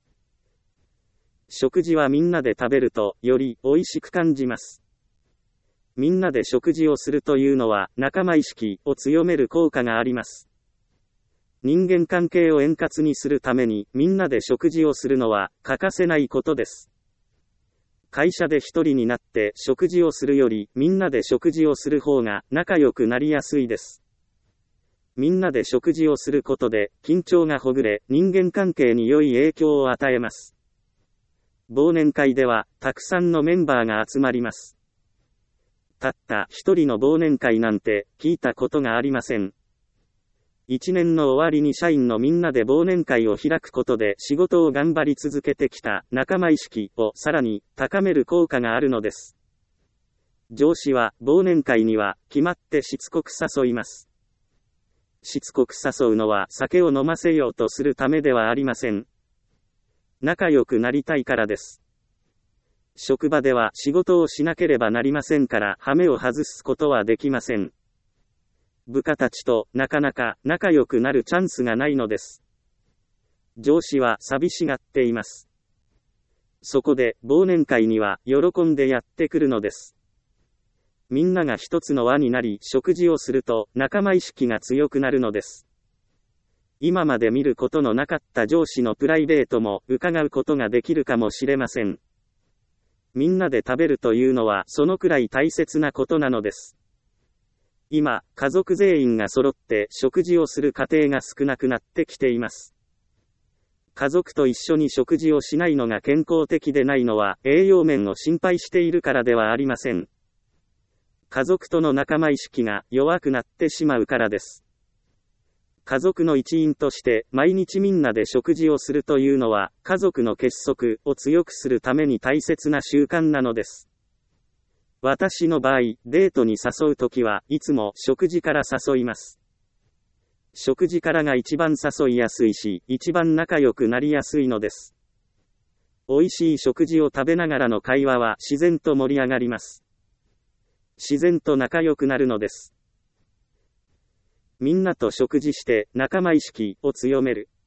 食事はみんなで食べるとより美味しく感じます。みんなで食事をするというのは仲間意識を強める効果があります。人間関係を円滑にするためにみんなで食事をするのは欠かせないことです。会社で一人になって食事をするよりみんなで食事をする方が仲良くなりやすいです。みんなで食事をすることで緊張がほぐれ人間関係に良い影響を与えます。忘年会ではたくさんのメンバーが集まります。たった一人の忘年会なんて聞いたことがありません。一年の終わりに社員のみんなで忘年会を開くことで仕事を頑張り続けてきた仲間意識をさらに高める効果があるのです。上司は忘年会には決まってしつこく誘います。しつこく誘うのは酒を飲ませようとするためではありません。仲良くなりたいからです。職場では仕事をしなければなりませんから羽目を外すことはできません。部下たちとなかなか仲良くなるチャンスがないのです。上司は寂しがっています。そこで忘年会には喜んでやってくるのです。みんなが一つの輪になり食事をすると仲間意識が強くなるのです。今まで見ることのなかった上司のプライベートも伺うことができるかもしれません。みんなで食べるというのはそのくらい大切なことなのです。今、家族全員が揃って食事をする家庭が少なくなってきています。家族と一緒に食事をしないのが健康的でないのは栄養面を心配しているからではありません。家族との仲間意識が弱くなってしまうからです。家族の一員として毎日みんなで食事をするというのは家族の結束を強くするために大切な習慣なのです。私の場合、デートに誘うときはいつも食事から誘います。食事からが一番誘いやすいし、一番仲良くなりやすいのです。美味しい食事を食べながらの会話は自然と盛り上がります。自然と仲良くなるのです。みんなと食事して仲間意識を強める。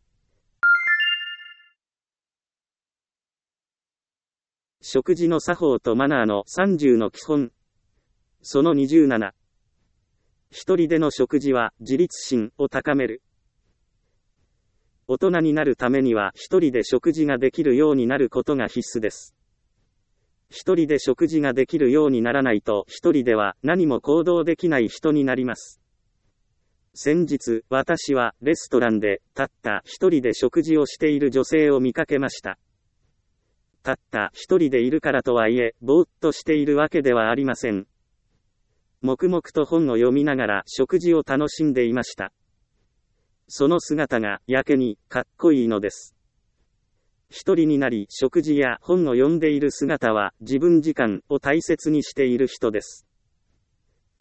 食事の作法とマナーの30の基本。その27。一人での食事は自立心を高める。大人になるためには一人で食事ができるようになることが必須です。一人で食事ができるようにならないと一人では何も行動できない人になります。先日、私はレストランでたった一人で食事をしている女性を見かけました。たった一人でいるからとはいえ、ぼーっとしているわけではありません。黙々と本を読みながら食事を楽しんでいました。その姿がやけにかっこいいのです。一人になり食事や本を読んでいる姿は自分時間を大切にしている人です。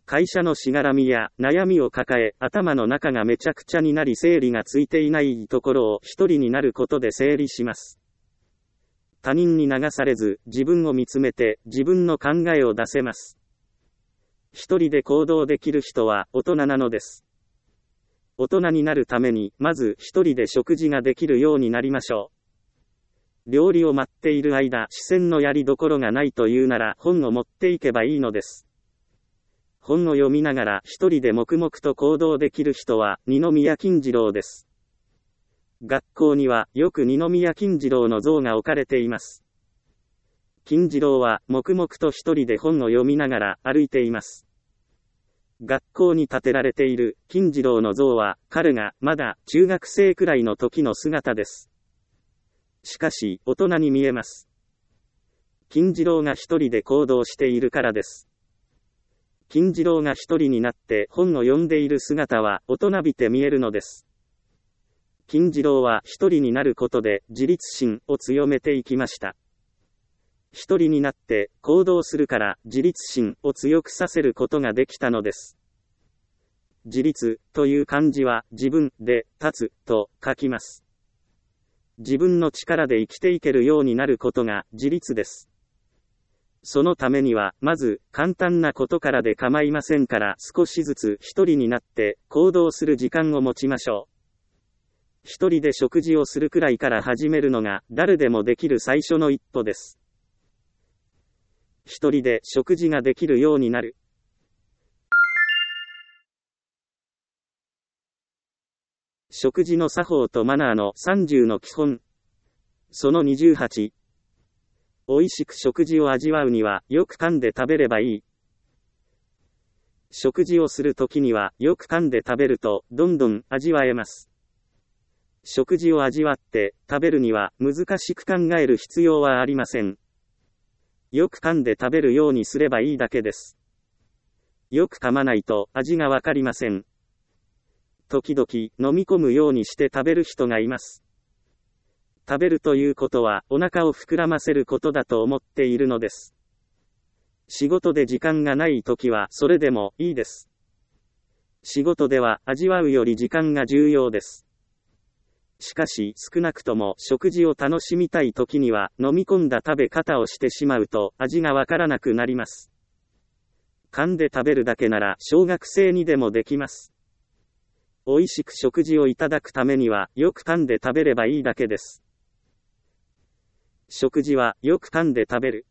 会社のしがらみや悩みを抱え、頭の中がめちゃくちゃになり整理がついていないところを一人になることで整理します。他人に流されず、自分を見つめて、自分の考えを出せます。一人で行動できる人は大人なのです。大人になるために、まず一人で食事ができるようになりましょう。料理を待っている間、視線のやりどころがないというなら本を持っていけばいいのです。本を読みながら一人で黙々と行動できる人は二宮金次郎です。学校にはよく二宮金次郎の像が置かれています。金次郎は黙々と一人で本を読みながら歩いています。学校に建てられている金次郎の像は彼がまだ中学生くらいの時の姿です。しかし大人に見えます。金次郎が一人で行動しているからです。金次郎が一人になって本を読んでいる姿は大人びて見えるのです。金次郎は一人になることで自立心を強めていきました。一人になって行動するから自立心を強くさせることができたのです。自立という漢字は自分で立つと書きます。自分の力で生きていけるようになることが自立です。そのためにはまず簡単なことからで構いませんから少しずつ一人になって行動する時間を持ちましょう。一人で食事をするくらいから始めるのが誰でもできる最初の一歩です。一人で食事ができるようになる。食事の作法とマナーの30の基本。その28。美味しく食事を味わうにはよく噛んで食べればいい。食事をするときにはよく噛んで食べるとどんどん味わえます。食事を味わって食べるには難しく考える必要はありません。よく噛んで食べるようにすればいいだけです。よく噛まないと味がわかりません。時々飲み込むようにして食べる人がいます。食べるということはお腹を膨らませることだと思っているのです。仕事で時間がないときはそれでもいいです。仕事では味わうより時間が重要です。しかし少なくとも食事を楽しみたい時には飲み込んだ食べ方をしてしまうと味がわからなくなります。噛んで食べるだけなら小学生にでもできます。美味しく食事をいただくためにはよく噛んで食べればいいだけです。食事はよく噛んで食べる。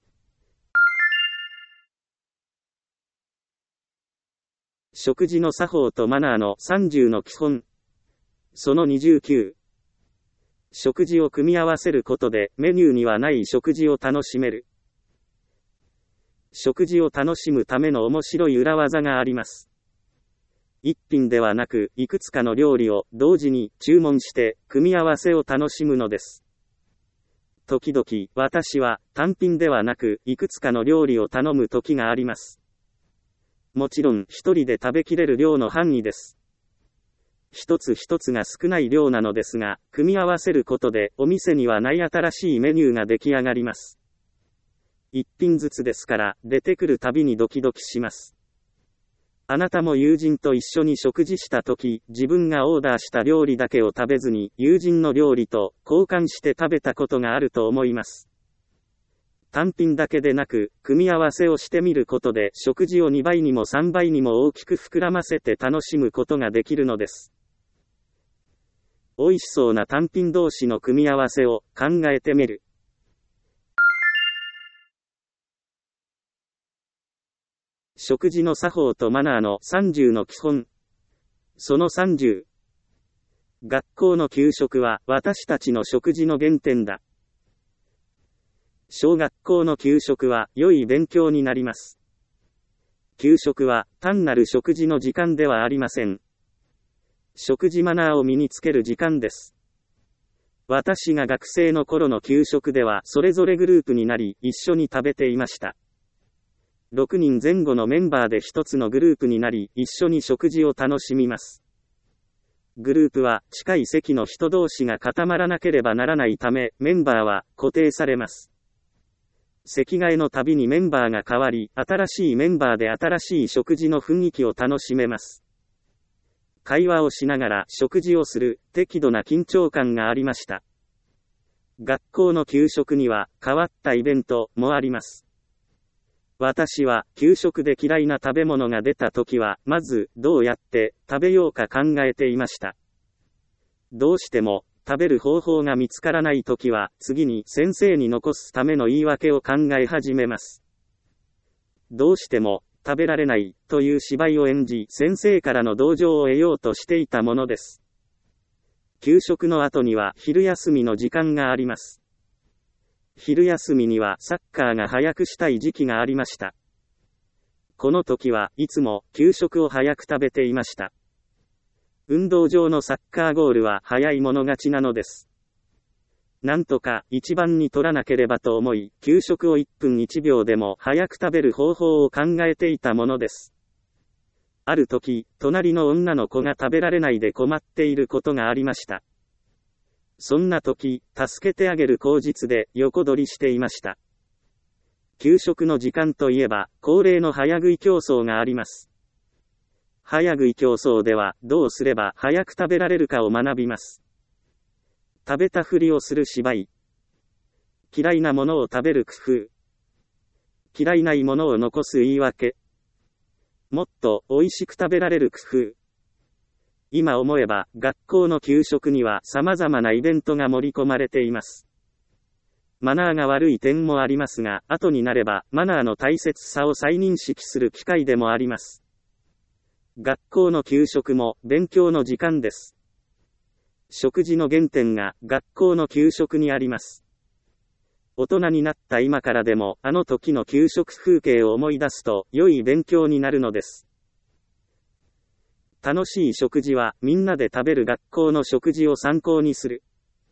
食事の作法とマナーの30の基本。その29。食事を組み合わせることでメニューにはない食事を楽しめる。食事を楽しむための面白い裏技があります。一品ではなくいくつかの料理を同時に注文して組み合わせを楽しむのです。時々私は単品ではなくいくつかの料理を頼む時があります。もちろん一人で食べきれる量の範囲です。一つ一つが少ない量なのですが、組み合わせることでお店にはない新しいメニューが出来上がります。一品ずつですから出てくるたびにドキドキします。あなたも友人と一緒に食事したとき、自分がオーダーした料理だけを食べずに友人の料理と交換して食べたことがあると思います。単品だけでなく、組み合わせをしてみることで食事を2倍にも3倍にも大きく膨らませて楽しむことができるのです。美味しそうな単品同士の組み合わせを考えてみる。食事の作法とマナーの30の基本。その30。学校の給食は私たちの食事の原点だ。小学校の給食は良い勉強になります。給食は単なる食事の時間ではありません。食事マナーを身につける時間です。私が学生の頃の給食ではそれぞれグループになり一緒に食べていました。6人前後のメンバーで一つのグループになり一緒に食事を楽しみます。グループは近い席の人同士が固まらなければならないためメンバーは固定されます。 席替えのたびにメンバーが変わり、新しいメンバーで新しい食事の雰囲気を楽しめます。会話をしながら食事をする適度な緊張感がありました。学校の給食には変わったイベントもあります。私は給食で嫌いな食べ物が出たときは、まずどうやって食べようか考えていました。どうしても食べる方法が見つからないときは、次に先生に残すための言い訳を考え始めます。どうしても食べられないという芝居を演じ、先生からの同情を得ようとしていたものです。給食の後には昼休みの時間があります。昼休みにはサッカーが早くしたい時期がありました。この時はいつも給食を早く食べていました。運動場のサッカーゴールは早い者勝ちなのです。なんとか一番に取らなければと思い、給食を1分1秒でも早く食べる方法を考えていたものです。ある時、隣の女の子が食べられないで困っていることがありました。そんな時、助けてあげる口実で横取りしていました。給食の時間といえば、恒例の早食い競争があります。早食い競争では、どうすれば早く食べられるかを学びます。食べたふりをする芝居。嫌いなものを食べる工夫。嫌いないものを残す言い訳。もっと美味しく食べられる工夫。今思えば、学校の給食には様々なイベントが盛り込まれています。マナーが悪い点もありますが、後になれば、マナーの大切さを再認識する機会でもあります。学校の給食も勉強の時間です。食事の原点が学校の給食にあります。大人になった今からでも、あの時の給食風景を思い出すと、良い勉強になるのです。楽しい食事はみんなで食べる学校の食事を参考にする。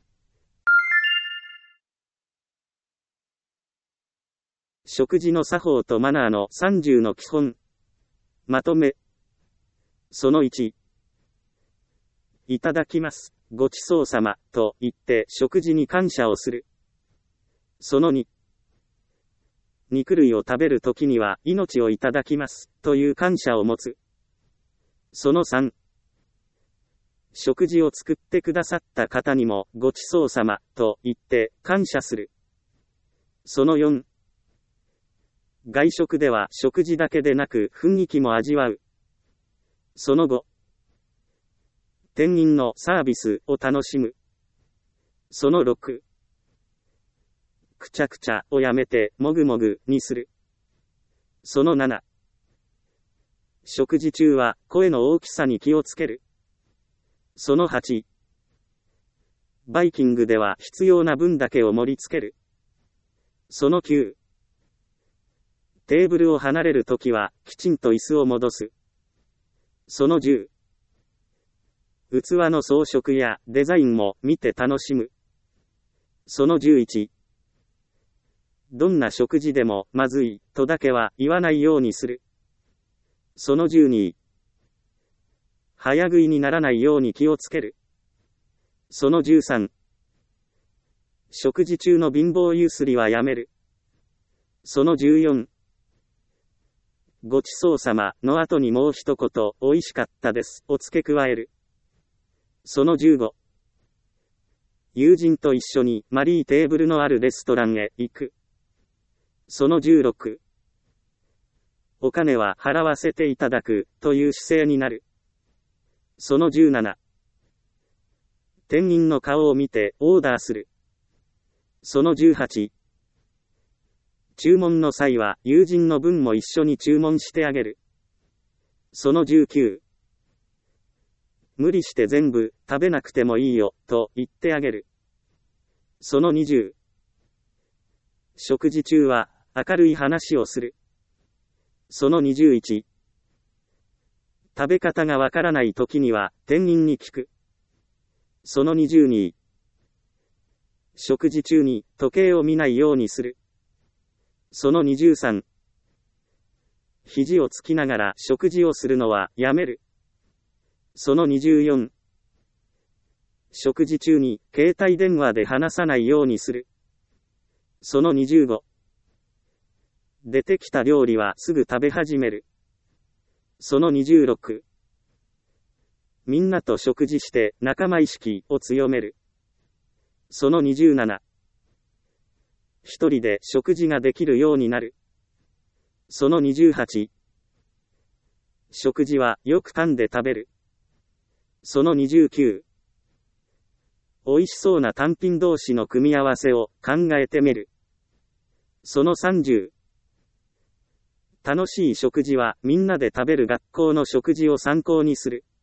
食事の作法とマナーの30の基本。まとめ。その1。いただきます。ごちそうさまと言って食事に感謝をする。その2。肉類を食べるときには命をいただきますという感謝を持つ。その3。食事を作ってくださった方にもごちそうさまと言って感謝する。その4。外食では食事だけでなく雰囲気も味わう。その5。店員のサービスを楽しむ。その6。くちゃくちゃをやめてもぐもぐにする。その7。食事中は声の大きさに気をつける。その8。バイキングでは必要な分だけを盛り付ける。その9。テーブルを離れるときはきちんと椅子を戻す。その10。器の装飾やデザインも見て楽しむ。その11。どんな食事でもまずいとだけは言わないようにする。その12。早食いにならないように気をつける。その13。食事中の貧乏ゆすりはやめる。その14。ごちそうさまの後にもう一言、美味しかったですを付け加える。その15。友人と一緒に丸いテーブルのあるレストランへ行く。その16。お金は払わせていただくという姿勢になる。その17。店員の顔を見てオーダーする。その18。注文の際は友人の分も一緒に注文してあげる。その19。無理して全部食べなくてもいいよと言ってあげる。その20。食事中は明るい話をする。その21。食べ方がわからないときには店員に聞く。その22。食事中に時計を見ないようにする。その23。肘をつきながら食事をするのはやめる。その24。食事中に携帯電話で話さないようにする。その25。 出てきた料理はすぐ食べ始める。その26。みんなと食事して仲間意識を強める。その27。一人で食事ができるようになる。その28。食事はよく噛んで食べる。その29。美味しそうな単品同士の組み合わせを考えてみる。その30。楽しい食事はみんなで食べる学校の食事を参考にする。